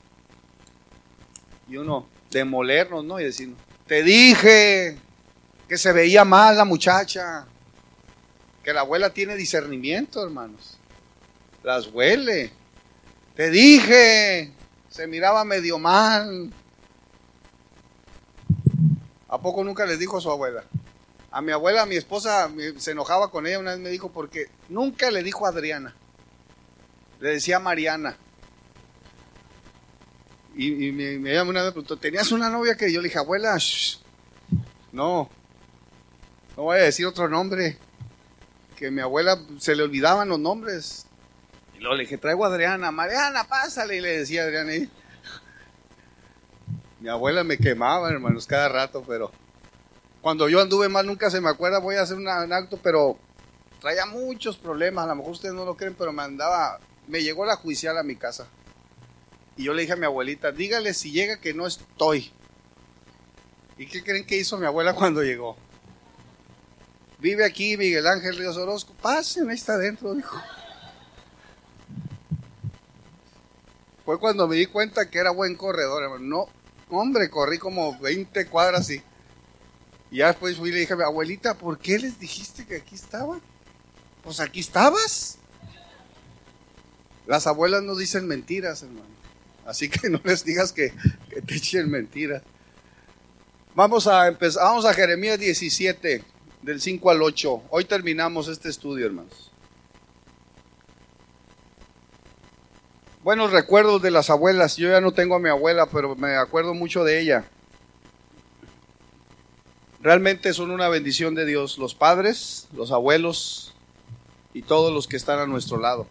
y uno, demolernos, ¿no? Y decirnos, te dije que se veía mal la muchacha, que la abuela tiene discernimiento, hermanos, las huele. Te dije, se miraba medio mal. ¿A poco nunca les dijo a su abuela? A mi abuela, mi esposa, se enojaba con ella, una vez me dijo, porque nunca le dijo Adriana, le decía Mariana. Y ella una vez me preguntó, ¿tenías una novia? Que yo le dije, abuela, no voy a decir otro nombre, que a mi abuela se le olvidaban los nombres. Y luego le dije, traigo a Adriana. Mariana, pásale. Y le decía a Adriana. Mi abuela me quemaba, hermanos, cada rato, pero cuando yo anduve mal nunca se me acuerda. Voy a hacer un acto, pero traía muchos problemas. A lo mejor ustedes no lo creen, pero me llegó la judicial a mi casa. Y yo le dije a mi abuelita, dígale si llega que no estoy. ¿Y qué creen que hizo mi abuela cuando llegó? Vive aquí Miguel Ángel Ríos Orozco. Pasen, ahí está adentro, dijo. Fue cuando me di cuenta que era buen corredor, hermano. No, hombre, corrí como 20 cuadras y ya después fui y le dije a mi abuelita, ¿por qué les dijiste que aquí estaba? Pues aquí estabas. Las abuelas no dicen mentiras, hermano. Así que no les digas que te echen mentiras. Vamos a Jeremías 17, del 5 al 8. Hoy terminamos este estudio, hermanos. Buenos recuerdos de las abuelas. Yo ya no tengo a mi abuela, pero me acuerdo mucho de ella. Realmente son una bendición de Dios, los padres, los abuelos y todos los que están a nuestro lado.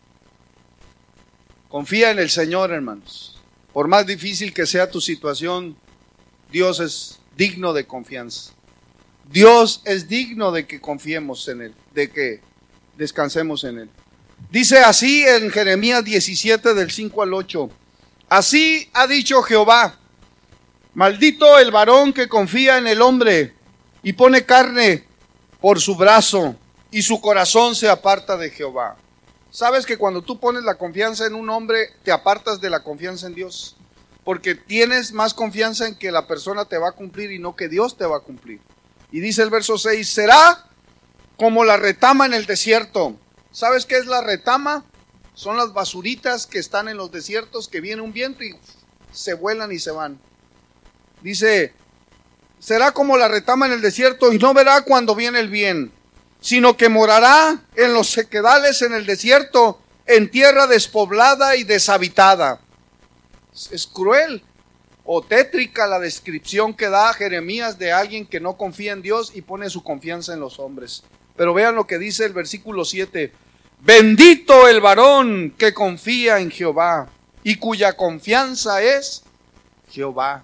Confía en el Señor, hermanos. Por más difícil que sea tu situación, Dios es digno de confianza. Dios es digno de que confiemos en Él, de que descansemos en Él. Dice así en Jeremías 17 del 5 al 8. Así ha dicho Jehová, maldito el varón que confía en el hombre y pone carne por su brazo y su corazón se aparta de Jehová. ¿Sabes que cuando tú pones la confianza en un hombre, te apartas de la confianza en Dios? Porque tienes más confianza en que la persona te va a cumplir y no que Dios te va a cumplir. Y dice el verso 6, será como la retama en el desierto. ¿Sabes qué es la retama? Son las basuritas que están en los desiertos, que viene un viento y se vuelan y se van. Dice, será como la retama en el desierto y no verá cuando viene el bien, sino que morará en los sequedales en el desierto, en tierra despoblada y deshabitada. Es cruel o tétrica la descripción que da Jeremías de alguien que no confía en Dios y pone su confianza en los hombres. Pero vean lo que dice el versículo 7. Bendito el varón que confía en Jehová y cuya confianza es Jehová.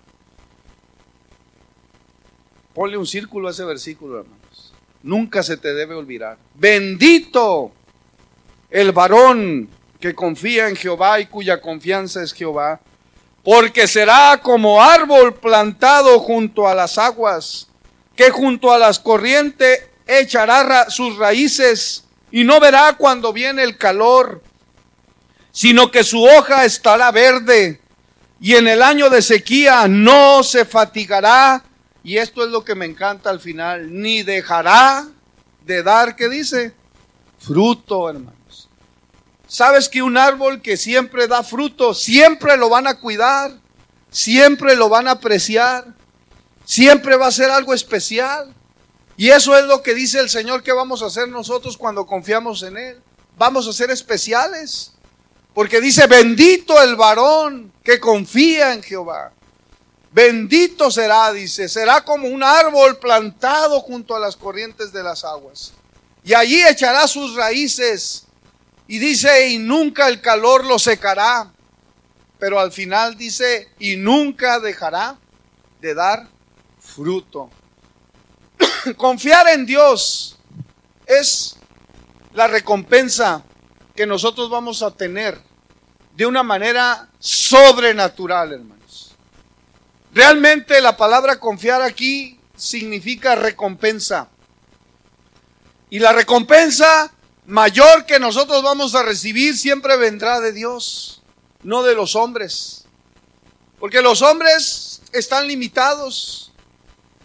Ponle un círculo a ese versículo, hermanos. Nunca se te debe olvidar. Bendito el varón que confía en Jehová y cuya confianza es Jehová, porque será como árbol plantado junto a las aguas, que junto a las corrientes echará sus raíces y no verá cuando viene el calor, sino que su hoja estará verde y en el año de sequía no se fatigará. Y esto es lo que me encanta al final, ni dejará de dar, ¿qué dice? Fruto, hermanos. ¿Sabes que un árbol que siempre da fruto, siempre lo van a cuidar, siempre lo van a apreciar, siempre va a ser algo especial? Y eso es lo que dice el Señor que vamos a hacer nosotros cuando confiamos en Él. Vamos a ser especiales. Porque dice, bendito el varón que confía en Jehová. Bendito será, dice, será como un árbol plantado junto a las corrientes de las aguas. Y allí echará sus raíces. Y dice, y nunca el calor lo secará. Pero al final dice, y nunca dejará de dar fruto. Confiar en Dios es la recompensa que nosotros vamos a tener de una manera sobrenatural, hermanos. Realmente la palabra confiar aquí significa recompensa. Y la recompensa mayor que nosotros vamos a recibir siempre vendrá de Dios, no de los hombres. Porque los hombres están limitados.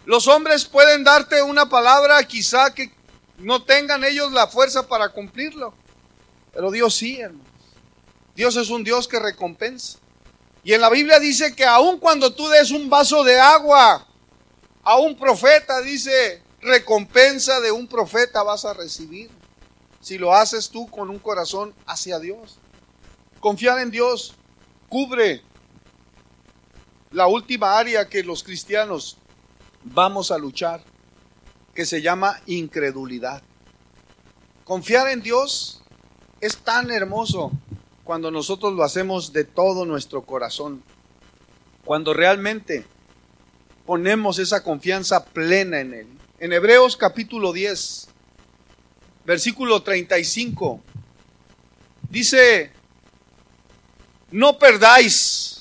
Los hombres pueden darte una palabra quizá que no tengan ellos la fuerza para cumplirlo, pero Dios sí, hermanos. Dios es un Dios que recompensa. Y en la Biblia dice que aun cuando tú des un vaso de agua a un profeta, dice, recompensa de un profeta vas a recibir. Si lo haces tú con un corazón hacia Dios. Confiar en Dios cubre la última área que los cristianos vamos a luchar, que se llama incredulidad. Confiar en Dios es tan hermoso cuando nosotros lo hacemos de todo nuestro corazón, cuando realmente ponemos esa confianza plena en Él. En Hebreos capítulo 10, versículo 35, dice, no perdáis,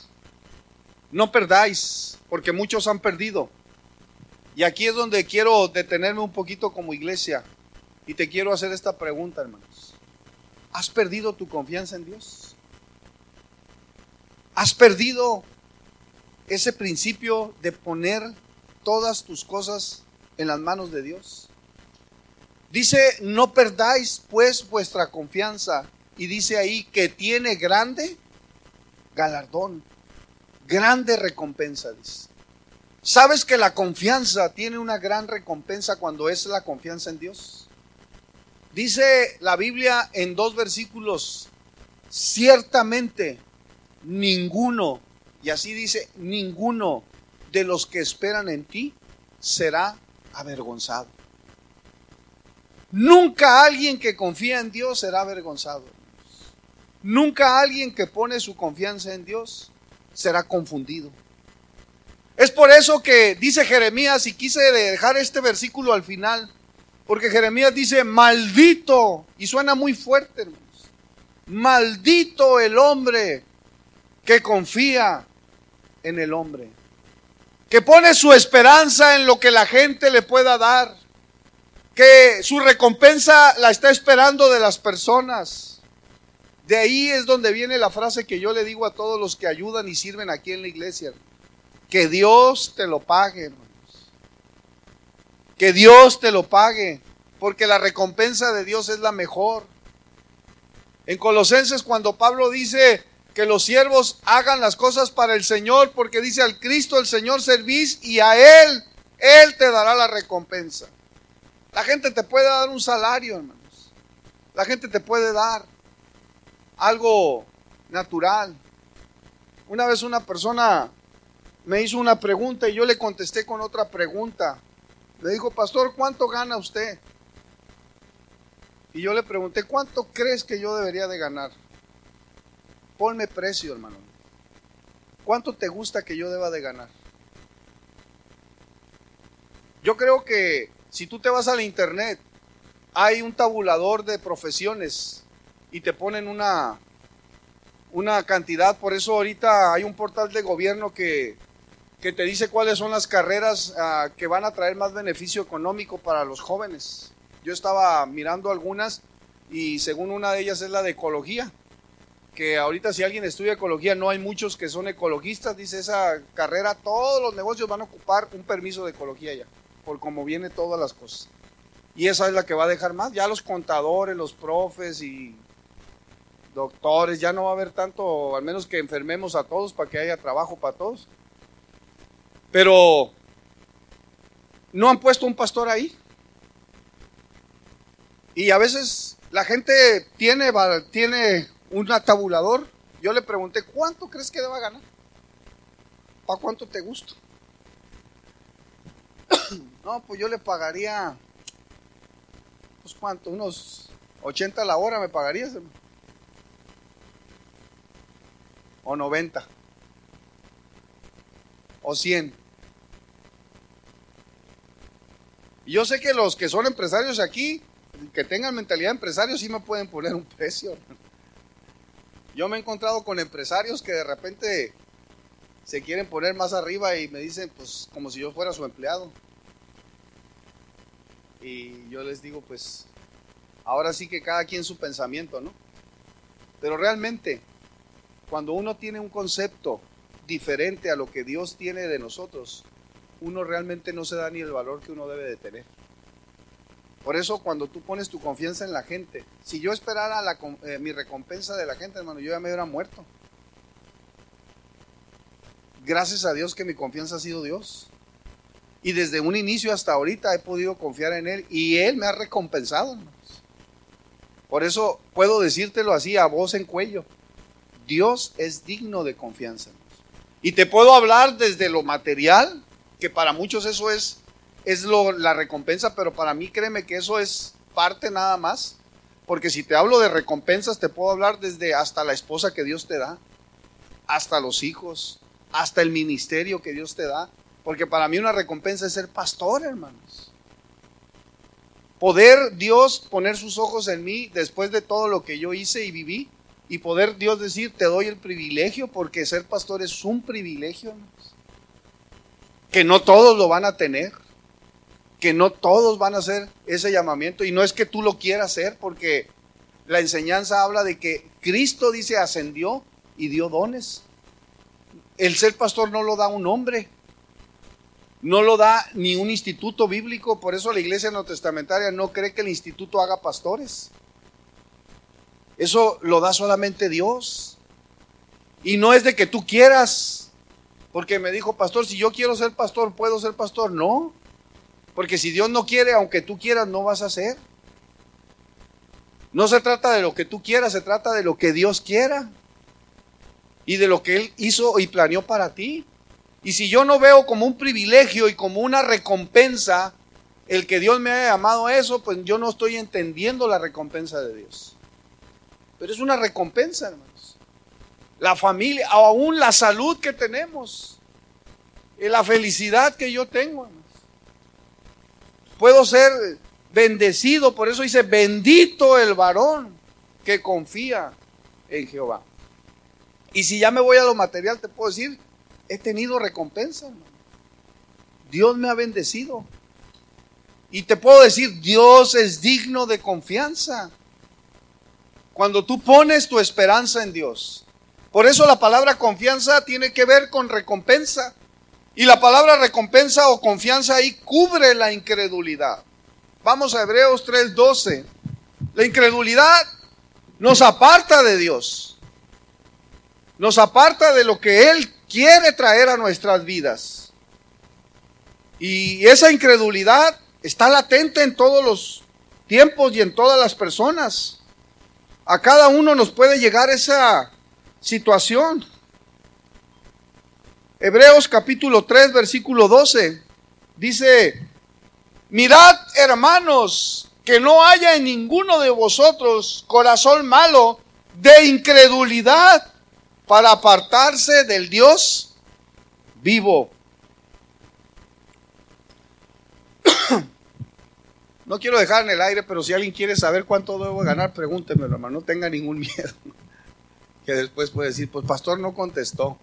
porque muchos han perdido. Y aquí es donde quiero detenerme un poquito como iglesia y te quiero hacer esta pregunta, hermanos. ¿Has perdido tu confianza en Dios? ¿Has perdido ese principio de poner todas tus cosas en las manos de Dios? Dice, no perdáis pues vuestra confianza. Y dice ahí que tiene grande galardón, grande recompensa, dice. ¿Sabes que la confianza tiene una gran recompensa cuando es la confianza en Dios? Dice la Biblia en 2 versículos, ciertamente ninguno, y así dice, ninguno de los que esperan en ti será avergonzado. Nunca alguien que confía en Dios será avergonzado. Nunca alguien que pone su confianza en Dios será confundido. Es por eso que dice Jeremías, y quise dejar este versículo al final, porque Jeremías dice, maldito, y suena muy fuerte, hermanos, maldito el hombre que confía en el hombre, que pone su esperanza en lo que la gente le pueda dar, que su recompensa la está esperando de las personas. De ahí es donde viene la frase que yo le digo a todos los que ayudan y sirven aquí en la iglesia: que Dios te lo pague, hermanos. Que Dios te lo pague, porque la recompensa de Dios es la mejor. En Colosenses, cuando Pablo dice que los siervos hagan las cosas para el Señor, porque dice, al Cristo el Señor servís y a Él te dará la recompensa. La gente te puede dar un salario, hermanos. La gente te puede dar algo natural. Una vez una persona me hizo una pregunta y yo le contesté con otra pregunta. Le dijo, pastor, ¿cuánto gana usted? Y yo le pregunté, ¿cuánto crees que yo debería de ganar? Ponme precio, hermano. ¿Cuánto te gusta que yo deba de ganar? Yo creo que si tú te vas al internet, hay un tabulador de profesiones y te ponen una cantidad. Por eso ahorita hay un portal de gobierno que te dice cuáles son las carreras que van a traer más beneficio económico para los jóvenes. Yo estaba mirando algunas y según una de ellas es la de ecología, que ahorita si alguien estudia ecología, no hay muchos que son ecologistas. Dice esa carrera, todos los negocios van a ocupar un permiso de ecología ya, por cómo vienen todas las cosas. Y esa es la que va a dejar más. Ya los contadores, los profes y doctores, ya no va a haber tanto, al menos que enfermemos a todos para que haya trabajo para todos. Pero no han puesto un pastor ahí. Y a veces la gente tiene un tabulador. Yo le pregunté, ¿cuánto crees que deba ganar? ¿Para cuánto te gusta? No, pues yo le pagaría, pues ¿cuánto? Unos 80 la hora me pagarías, hermano. O 90. O 100. Y yo sé que los que son empresarios aquí, que tengan mentalidad de empresarios, sí me pueden poner un precio. Yo me he encontrado con empresarios que de repente se quieren poner más arriba y me dicen, pues, como si yo fuera su empleado. Y yo les digo, pues, ahora sí que cada quien su pensamiento, ¿no? Pero realmente, cuando uno tiene un concepto diferente a lo que Dios tiene de nosotros, uno realmente no se da ni el valor que uno debe de tener. Por eso cuando tú pones tu confianza en la gente, si yo esperara mi recompensa de la gente, hermano, yo ya me hubiera muerto. Gracias a Dios que mi confianza ha sido Dios. Y desde un inicio hasta ahorita he podido confiar en Él y Él me ha recompensado, hermanos. Por eso puedo decírtelo así a voz en cuello. Dios es digno de confianza, hermanos. Y te puedo hablar desde lo material, que para muchos eso es la recompensa, pero para mí créeme que eso es parte nada más. Porque si te hablo de recompensas, te puedo hablar desde hasta la esposa que Dios te da, hasta los hijos, hasta el ministerio que Dios te da. Porque para mí una recompensa es ser pastor, hermanos. Poder Dios poner sus ojos en mí después de todo lo que yo hice y viví, y poder Dios decir, te doy el privilegio, porque ser pastor es un privilegio, hermanos. Que no todos lo van a tener, que no todos van a hacer ese llamamiento, y no es que tú lo quieras hacer, porque la enseñanza habla de que Cristo, dice, ascendió y dio dones. El ser pastor no lo da un hombre, no lo da ni un instituto bíblico. Por eso la iglesia neotestamentaria no cree que el instituto haga pastores. Eso lo da solamente Dios. Y no es de que tú quieras, porque me dijo, pastor, si yo quiero ser pastor, ¿puedo ser pastor? No, porque si Dios no quiere, aunque tú quieras, no vas a ser. No se trata de lo que tú quieras, se trata de lo que Dios quiera y de lo que Él hizo y planeó para ti. Y si yo no veo como un privilegio y como una recompensa el que Dios me haya llamado a eso, pues yo no estoy entendiendo la recompensa de Dios. Pero es una recompensa, hermanos. La familia, aún la salud que tenemos, la felicidad que yo tengo, hermanos. Puedo ser bendecido, por eso dice, bendito el varón que confía en Jehová. Y si ya me voy a lo material, te puedo decir, he tenido recompensa, hermano. Dios me ha bendecido. Y te puedo decir, Dios es digno de confianza. Cuando tú pones tu esperanza en Dios. Por eso la palabra confianza tiene que ver con recompensa. Y la palabra recompensa o confianza ahí cubre la incredulidad. Vamos a Hebreos 3:12. La incredulidad nos aparta de Dios. Nos aparta de lo que Él quiere traer a nuestras vidas. Y esa incredulidad está latente en todos los tiempos y en todas las personas. A cada uno nos puede llegar esa situación. Hebreos capítulo 3, versículo 12, dice, mirad, hermanos, que no haya en ninguno de vosotros corazón malo de incredulidad para apartarse del Dios vivo. No quiero dejar en el aire, pero si alguien quiere saber cuánto debo ganar, pregúntemelo, hermano, no tenga ningún miedo. Que después puede decir, pues pastor no contestó.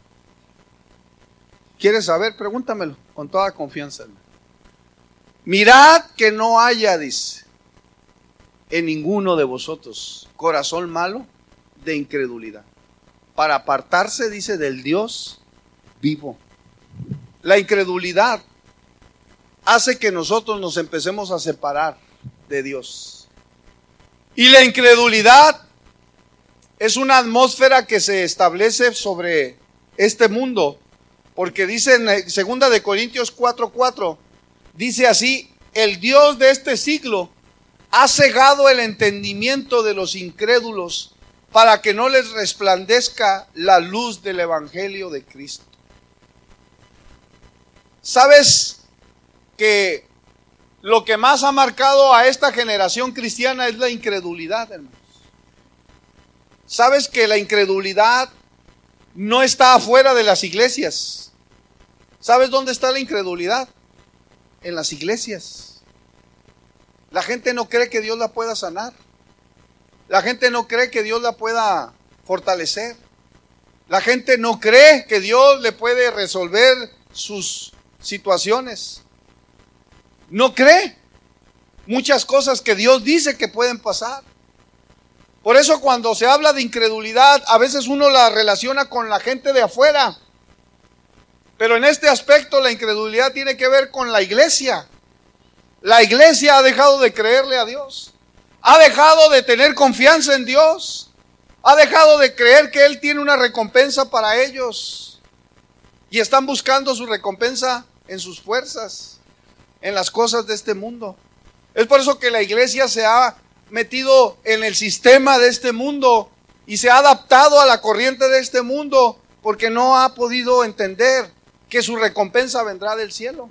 ¿Quieres saber? Pregúntamelo con toda confianza, hermano. Mirad que no haya, dice, en ninguno de vosotros corazón malo de incredulidad, para apartarse, dice, del Dios vivo. La incredulidad hace que nosotros nos empecemos a separar de Dios. Y la incredulidad es una atmósfera que se establece sobre este mundo, porque dice en 2 de Corintios 4:4, dice así, el Dios de este siglo ha cegado el entendimiento de los incrédulos para que no les resplandezca la luz del evangelio de Cristo. ¿Sabes que lo que más ha marcado a esta generación cristiana es la incredulidad, hermanos? ¿Sabes que la incredulidad no está afuera de las iglesias? ¿Sabes dónde está la incredulidad? En las iglesias. La gente no cree que Dios la pueda sanar. La gente no cree que Dios la pueda fortalecer. La gente no cree que Dios le puede resolver sus situaciones. No cree muchas cosas que Dios dice que pueden pasar. Por eso cuando se habla de incredulidad, a veces uno la relaciona con la gente de afuera. Pero en este aspecto la incredulidad tiene que ver con la iglesia. La iglesia ha dejado de creerle a Dios. Ha dejado de tener confianza en Dios. Ha dejado de creer que Él tiene una recompensa para ellos. Y están buscando su recompensa en sus fuerzas, en las cosas de este mundo. Es por eso que la iglesia se ha metido en el sistema de este mundo y se ha adaptado a la corriente de este mundo, porque no ha podido entender que su recompensa vendrá del cielo.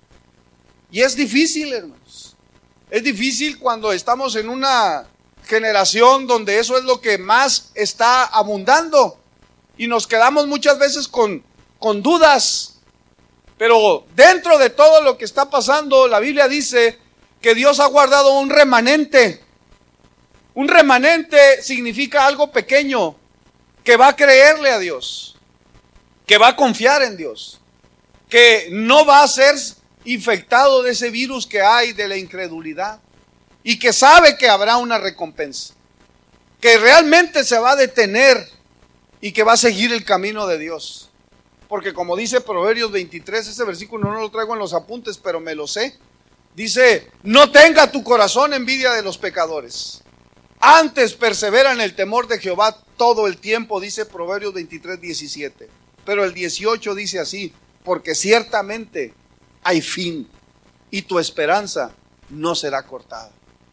Y es difícil, hermanos. Es difícil cuando estamos en una generación donde eso es lo que más está abundando y nos quedamos muchas veces con dudas. Pero dentro de todo lo que está pasando, la Biblia dice que Dios ha guardado un remanente. Un remanente significa algo pequeño que va a creerle a Dios, que va a confiar en Dios, que no va a ser infectado de ese virus que hay de la incredulidad y que sabe que habrá una recompensa, que realmente se va a detener y que va a seguir el camino de Dios. Porque como dice Proverbios 23, ese versículo no lo traigo en los apuntes, pero me lo sé. Dice, no tenga tu corazón envidia de los pecadores. Antes persevera en el temor de Jehová todo el tiempo, dice Proverbios 23, 17. Pero el 18 dice así, porque ciertamente hay fin y tu esperanza no será cortada.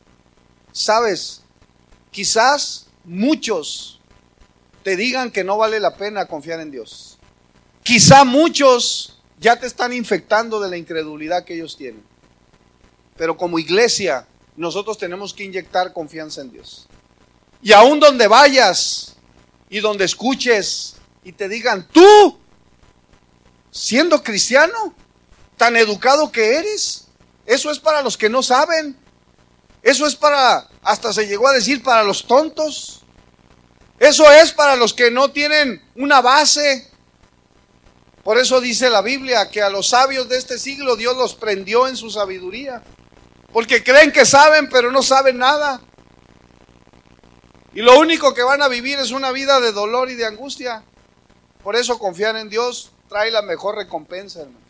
Sabes, quizás muchos te digan que no vale la pena confiar en Dios. Quizá muchos ya te están infectando de la incredulidad que ellos tienen. Pero como iglesia, nosotros tenemos que inyectar confianza en Dios. Y aún donde vayas y donde escuches y te digan, tú, siendo cristiano, tan educado que eres, eso es para los que no saben. Eso es para, hasta se llegó a decir, para los tontos. Eso es para los que no tienen una base. Por eso dice la Biblia que a los sabios de este siglo Dios los prendió en su sabiduría. Porque creen que saben, pero no saben nada. Y lo único que van a vivir es una vida de dolor y de angustia. Por eso confiar en Dios trae la mejor recompensa, hermanos.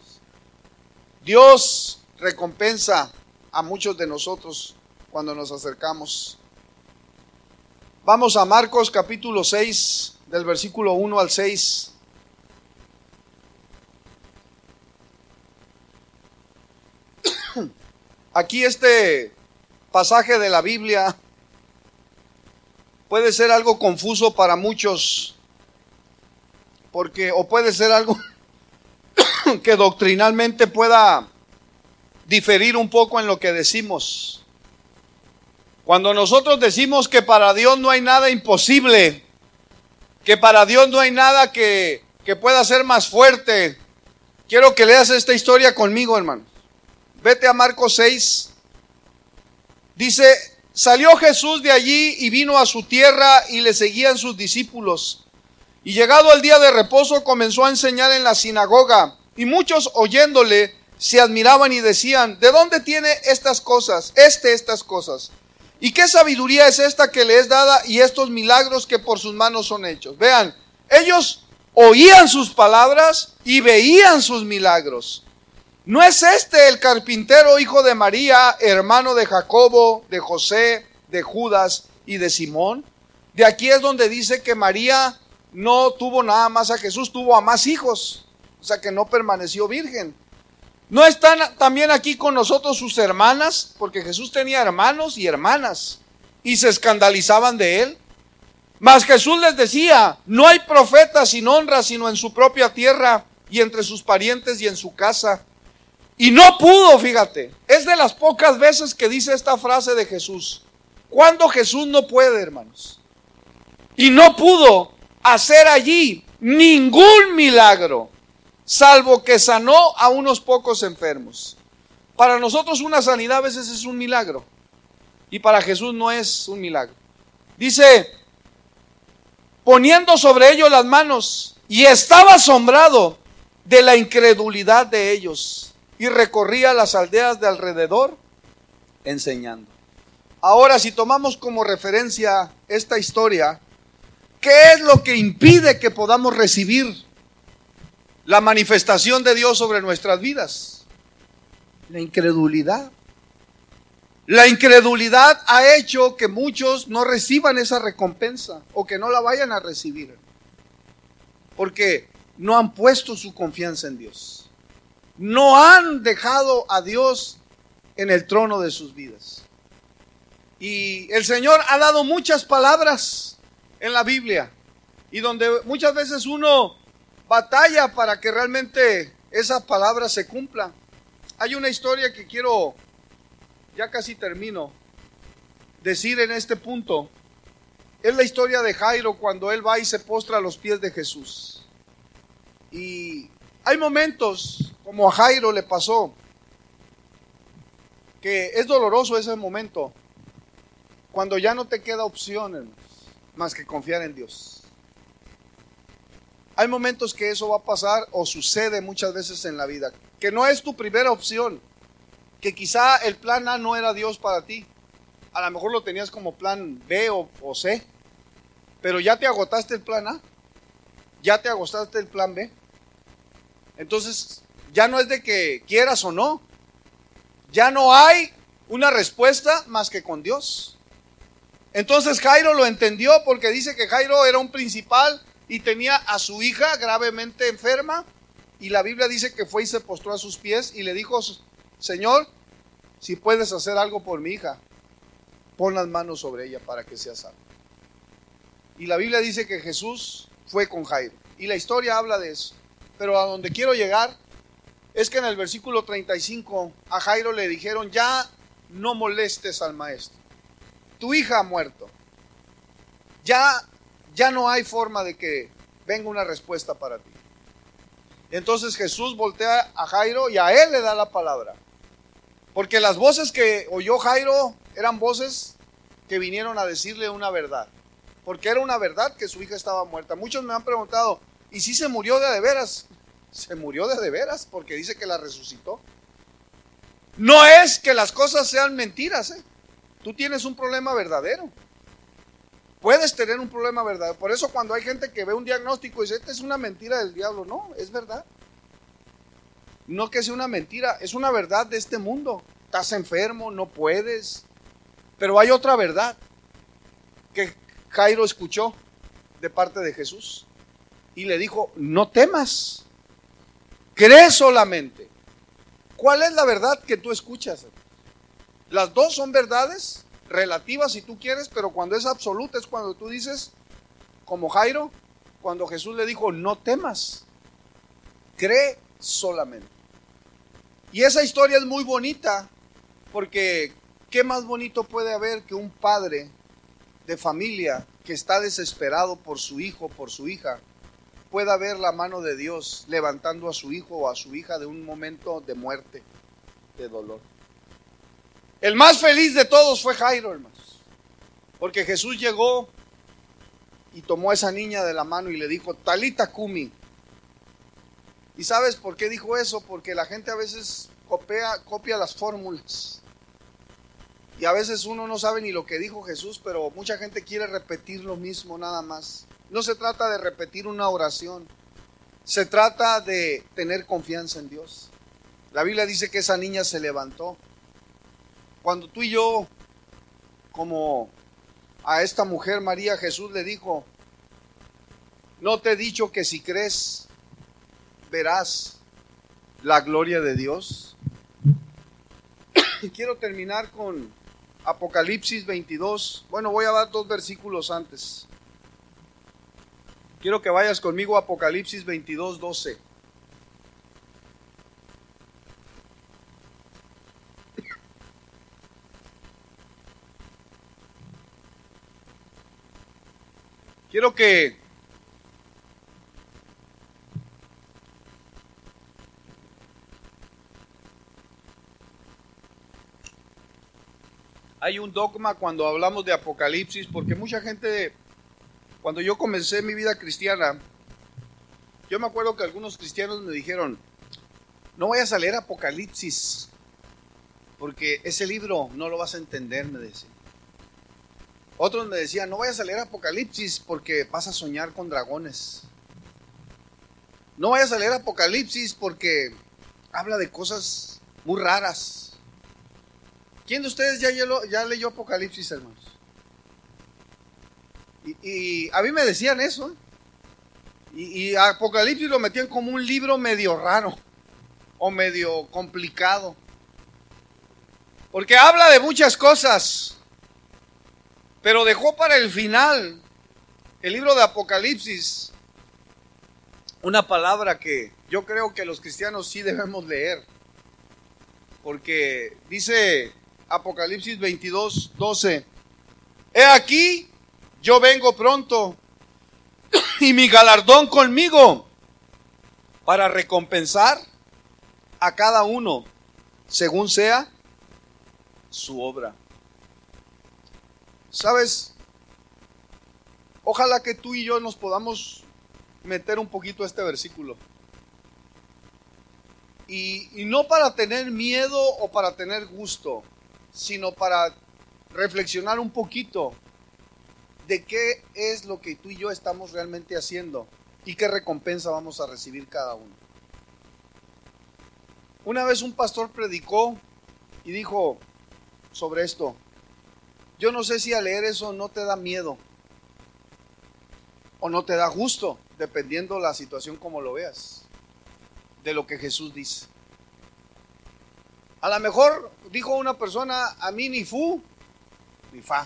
Dios recompensa a muchos de nosotros cuando nos acercamos. Vamos a Marcos capítulo 6, del versículo 1 al 6. Aquí este pasaje de la Biblia puede ser algo confuso para muchos, o puede ser algo que doctrinalmente pueda diferir un poco en lo que decimos. Cuando nosotros decimos que para Dios no hay nada imposible, que para Dios no hay nada que pueda ser más fuerte, quiero que leas esta historia conmigo, hermano. Vete a Marcos 6. Dice, salió Jesús de allí y vino a su tierra y le seguían sus discípulos. Y llegado el día de reposo comenzó a enseñar en la sinagoga. Y muchos oyéndole se admiraban y decían, ¿de dónde tiene estas cosas? Estas cosas. ¿Y qué sabiduría es esta que le es dada y estos milagros que por sus manos son hechos? Vean, ellos oían sus palabras y veían sus milagros. ¿No es este el carpintero, hijo de María, hermano de Jacobo, de José, de Judas y de Simón? De aquí es donde dice que María no tuvo nada más a Jesús, tuvo a más hijos, o sea que no permaneció virgen. ¿No están también aquí con nosotros sus hermanas? Porque Jesús tenía hermanos y hermanas y se escandalizaban de él. Mas Jesús les decía, no hay profeta sin honra sino en su propia tierra y entre sus parientes y en su casa. Y no pudo, fíjate, es de las pocas veces que dice esta frase de Jesús. Cuando Jesús no puede, hermanos. Y no pudo hacer allí ningún milagro, salvo que sanó a unos pocos enfermos. Para nosotros una sanidad a veces es un milagro, y para Jesús no es un milagro. Dice, poniendo sobre ellos las manos, y estaba asombrado de la incredulidad de ellos. Y recorría las aldeas de alrededor enseñando. Ahora, si tomamos como referencia esta historia, ¿qué es lo que impide que podamos recibir la manifestación de Dios sobre nuestras vidas? La incredulidad. La incredulidad ha hecho que muchos no reciban esa recompensa o que no la vayan a recibir, porque no han puesto su confianza en Dios. No han dejado a Dios en el trono de sus vidas. Y el Señor ha dado muchas palabras en la Biblia, y donde muchas veces uno batalla para que realmente esas palabras se cumplan. Hay una historia que quiero, ya casi termino, decir en este punto. Es la historia de Jairo cuando él va y se postra a los pies de Jesús. Y hay momentos, como a Jairo le pasó, que es doloroso ese momento, cuando ya no te queda opción, hermanos, más que confiar en Dios. Hay momentos que eso va a pasar o sucede muchas veces en la vida, que no es tu primera opción, que quizá el plan A no era Dios para ti. A lo mejor lo tenías como plan B o C, pero ya te agotaste el plan A, ya te agotaste el plan B. Entonces ya no es de que quieras o no, ya no hay una respuesta más que con Dios. Entonces Jairo lo entendió, porque dice que Jairo era un principal y tenía a su hija gravemente enferma, y la Biblia dice que fue y se postró a sus pies y le dijo: Señor, si puedes hacer algo por mi hija, pon las manos sobre ella para que sea salva. Y la Biblia dice que Jesús fue con Jairo, y la historia habla de eso. Pero a donde quiero llegar es que en el versículo 35 a Jairo le dijeron: ya no molestes al maestro, tu hija ha muerto, ya no hay forma de que venga una respuesta para ti. Entonces Jesús voltea a Jairo y a él le da la palabra, porque las voces que oyó Jairo eran voces que vinieron a decirle una verdad, porque era una verdad que su hija estaba muerta. Muchos me han preguntado: ¿y si se murió de veras? Se murió de veras, porque dice que la resucitó. No es que las cosas sean mentiras, Tú tienes un problema verdadero. Puedes tener un problema verdadero. Por eso cuando hay gente que ve un diagnóstico y dice: esta es una mentira del diablo. No, es verdad. No que sea una mentira, es una verdad de este mundo. Estás enfermo, no puedes. Pero hay otra verdad que Jairo escuchó de parte de Jesús, y le dijo: no temas, cree solamente. ¿Cuál es la verdad que tú escuchas? Las dos son verdades relativas si tú quieres, pero cuando es absoluta es cuando tú dices, como Jairo, cuando Jesús le dijo: no temas, cree solamente. Y esa historia es muy bonita, porque ¿qué más bonito puede haber que un padre de familia que está desesperado por su hijo, por su hija, pueda ver la mano de Dios levantando a su hijo o a su hija de un momento de muerte, de dolor? El más feliz de todos fue Jairo, hermanos, porque Jesús llegó y tomó a esa niña de la mano y le dijo: Talita Kumi. ¿Y sabes por qué dijo eso? Porque la gente a veces copia las fórmulas, y a veces uno no sabe ni lo que dijo Jesús, pero mucha gente quiere repetir lo mismo nada más. No se trata de repetir una oración, se trata de tener confianza en Dios. La Biblia dice que esa niña se levantó. Cuando tú y yo, como a esta mujer María, Jesús le dijo: ¿no te he dicho que si crees verás la gloria de Dios? Y quiero terminar con Apocalipsis 22. Bueno, voy a dar 2 versículos antes. Quiero que vayas conmigo a Apocalipsis 22, 12. Quiero que hay un dogma cuando hablamos de Apocalipsis, porque mucha gente, cuando yo comencé mi vida cristiana, yo me acuerdo que algunos cristianos me dijeron: no vayas a leer Apocalipsis, porque ese libro no lo vas a entender, me decían. Otros me decían: no vayas a leer Apocalipsis porque vas a soñar con dragones. No vayas a leer Apocalipsis porque habla de cosas muy raras. ¿Quién de ustedes ya leyó Apocalipsis, hermanos? Y a mí me decían eso. Y Apocalipsis lo metían como un libro medio raro o medio complicado. Porque habla de muchas cosas, pero dejó para el final el libro de Apocalipsis una palabra que yo creo que los cristianos sí debemos leer. Porque dice Apocalipsis 22:12: He aquí, yo vengo pronto, y mi galardón conmigo, para recompensar a cada uno según sea su obra. ¿Sabes? Ojalá que tú y yo nos podamos meter un poquito a este versículo. Y no para tener miedo o para tener gusto, sino para reflexionar un poquito de qué es lo que tú y yo estamos realmente haciendo y qué recompensa vamos a recibir cada uno. Una vez un pastor predicó y dijo sobre esto: yo no sé si al leer eso no te da miedo o no te da gusto, dependiendo la situación como lo veas, de lo que Jesús dice. A lo mejor dijo una persona: a mí ni fu ni fa,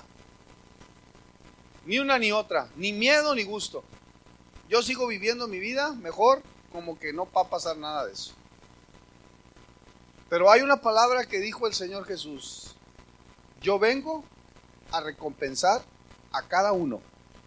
ni una ni otra, ni miedo ni gusto. Yo sigo viviendo mi vida mejor, como que no va a pasar nada de eso. Pero hay una palabra que dijo el Señor Jesús: yo vengo a recompensar a cada uno,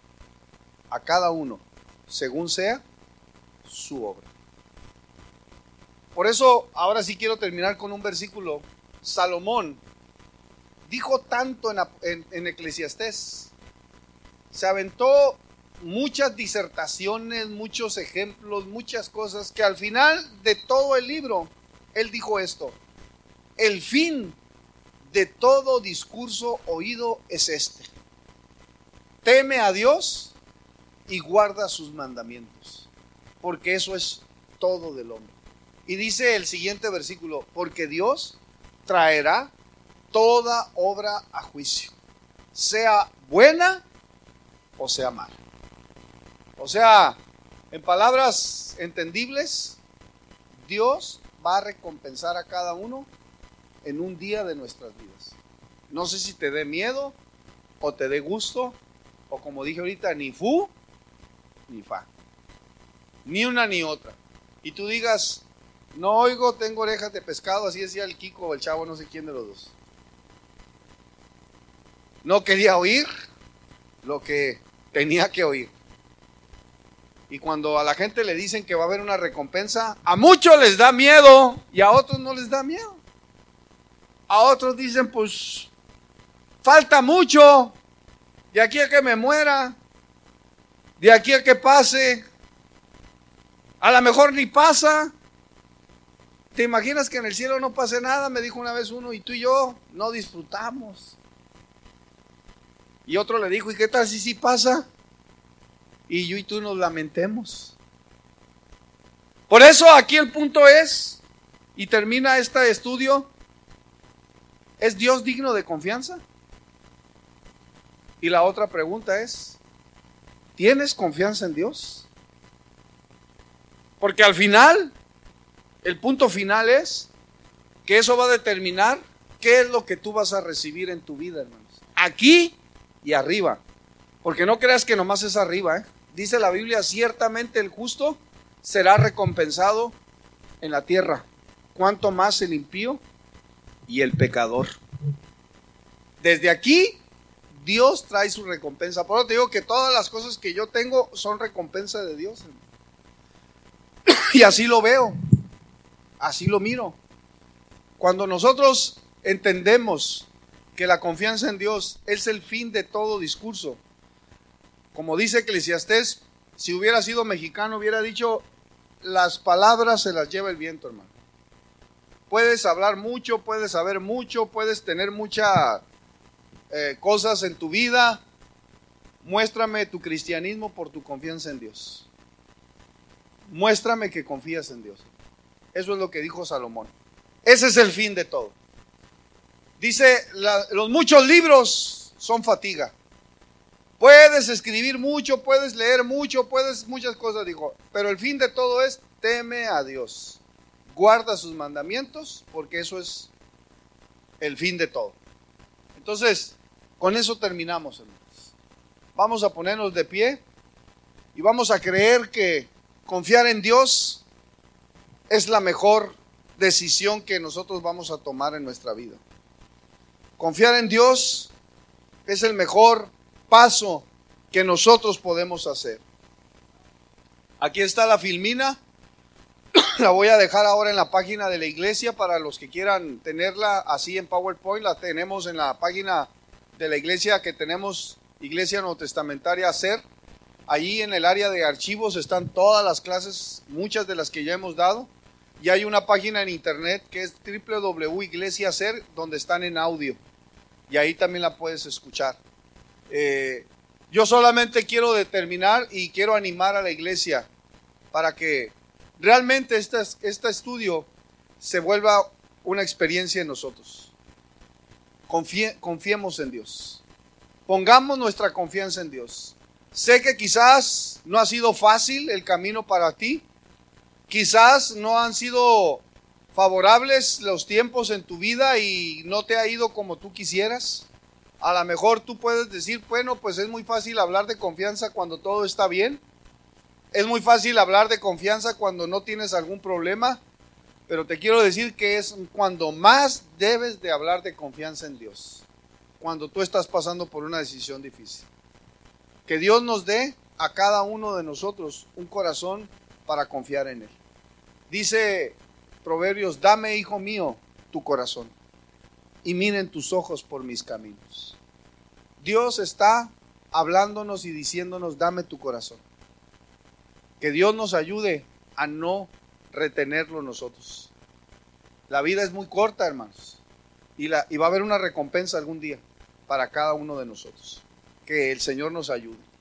según sea su obra. Por eso, ahora sí quiero terminar con un versículo. Salomón dijo tanto en Eclesiastés. Se aventó muchas disertaciones, muchos ejemplos, muchas cosas, que al final de todo el libro, él dijo esto: el fin de todo discurso oído es este: teme a Dios y guarda sus mandamientos, porque eso es todo del hombre. Y dice el siguiente versículo: porque Dios traerá toda obra a juicio, sea buena o sea mala. O sea, en palabras entendibles, Dios va a recompensar a cada uno en un día de nuestras vidas. No sé si te dé miedo o te dé gusto, o como dije ahorita, ni fu ni fa, ni una ni otra. Y tú digas: no oigo, tengo orejas de pescado, así decía el Kiko o el Chavo, no sé quién de los dos. No quería oír lo que tenía que oír. Y cuando a la gente le dicen que va a haber una recompensa, a muchos les da miedo y a otros no les da miedo. A otros dicen: pues falta mucho, de aquí a que me muera, de aquí a que pase, a lo mejor ni pasa. ¿Te imaginas que en el cielo no pase nada? Me dijo una vez uno: y tú y yo no disfrutamos. Y otro le dijo: ¿y qué tal si sí pasa? Y yo y tú nos lamentemos. Por eso aquí el punto es, y termina este estudio: ¿es Dios digno de confianza? Y la otra pregunta es: ¿tienes confianza en Dios? Porque al final, el punto final es que eso va a determinar qué es lo que tú vas a recibir en tu vida, hermanos. Aquí y arriba. Porque no creas que nomás es arriba, ¿eh? Dice la Biblia: ciertamente el justo será recompensado en la tierra, cuanto más el impío y el pecador. Desde aquí, Dios trae su recompensa. Por eso te digo que todas las cosas que yo tengo son recompensa de Dios. Y así lo veo, así lo miro. Cuando nosotros entendemos que la confianza en Dios es el fin de todo discurso, como dice Eclesiastés, si hubiera sido mexicano hubiera dicho: las palabras se las lleva el viento, hermano. Puedes hablar mucho, puedes saber mucho, puedes tener muchas cosas en tu vida. Muéstrame tu cristianismo por tu confianza en Dios. muéstrame que confías en Dios. Eso es lo que dijo Salomón. Ese es el fin de todo. Dice, los muchos libros son fatiga. Puedes escribir mucho, puedes leer mucho, puedes muchas cosas, dijo. Pero el fin de todo es, teme a Dios. Guarda sus mandamientos, porque eso es el fin de todo. Entonces, con eso terminamos, hermanos. Vamos a ponernos de pie y vamos a creer que confiar en Dios es la mejor decisión que nosotros vamos a tomar en nuestra vida. Confiar en Dios es el mejor paso que nosotros podemos hacer. Aquí está la filmina. La voy a dejar ahora en la página de la iglesia para los que quieran tenerla así en PowerPoint. La tenemos en la página de la iglesia que tenemos, Iglesia Neotestamentaria Ser. Allí en el área de archivos están todas las clases, muchas de las que ya hemos dado. Y hay una página en internet que es www.iglesiaser, donde están en audio. Y ahí también la puedes escuchar. Yo solamente quiero determinar y quiero animar a la iglesia para que realmente este estudio se vuelva una experiencia en nosotros. Confiemos en Dios. Pongamos nuestra confianza en Dios. Sé que quizás no ha sido fácil el camino para ti. Quizás no han sido favorables los tiempos en tu vida y no te ha ido como tú quisieras. A lo mejor tú puedes decir, bueno, pues es muy fácil hablar de confianza cuando todo está bien. Es muy fácil hablar de confianza cuando no tienes algún problema. Pero te quiero decir que es cuando más debes de hablar de confianza en Dios. Cuando tú estás pasando por una decisión difícil. Que Dios nos dé a cada uno de nosotros un corazón para confiar en Él. Dice Proverbios, dame, hijo mío, tu corazón y miren tus ojos por mis caminos. Dios está hablándonos y diciéndonos, dame tu corazón. Que Dios nos ayude a no retenerlo nosotros. La vida es muy corta, hermanos, y va a haber una recompensa algún día para cada uno de nosotros. Que el Señor nos ayude.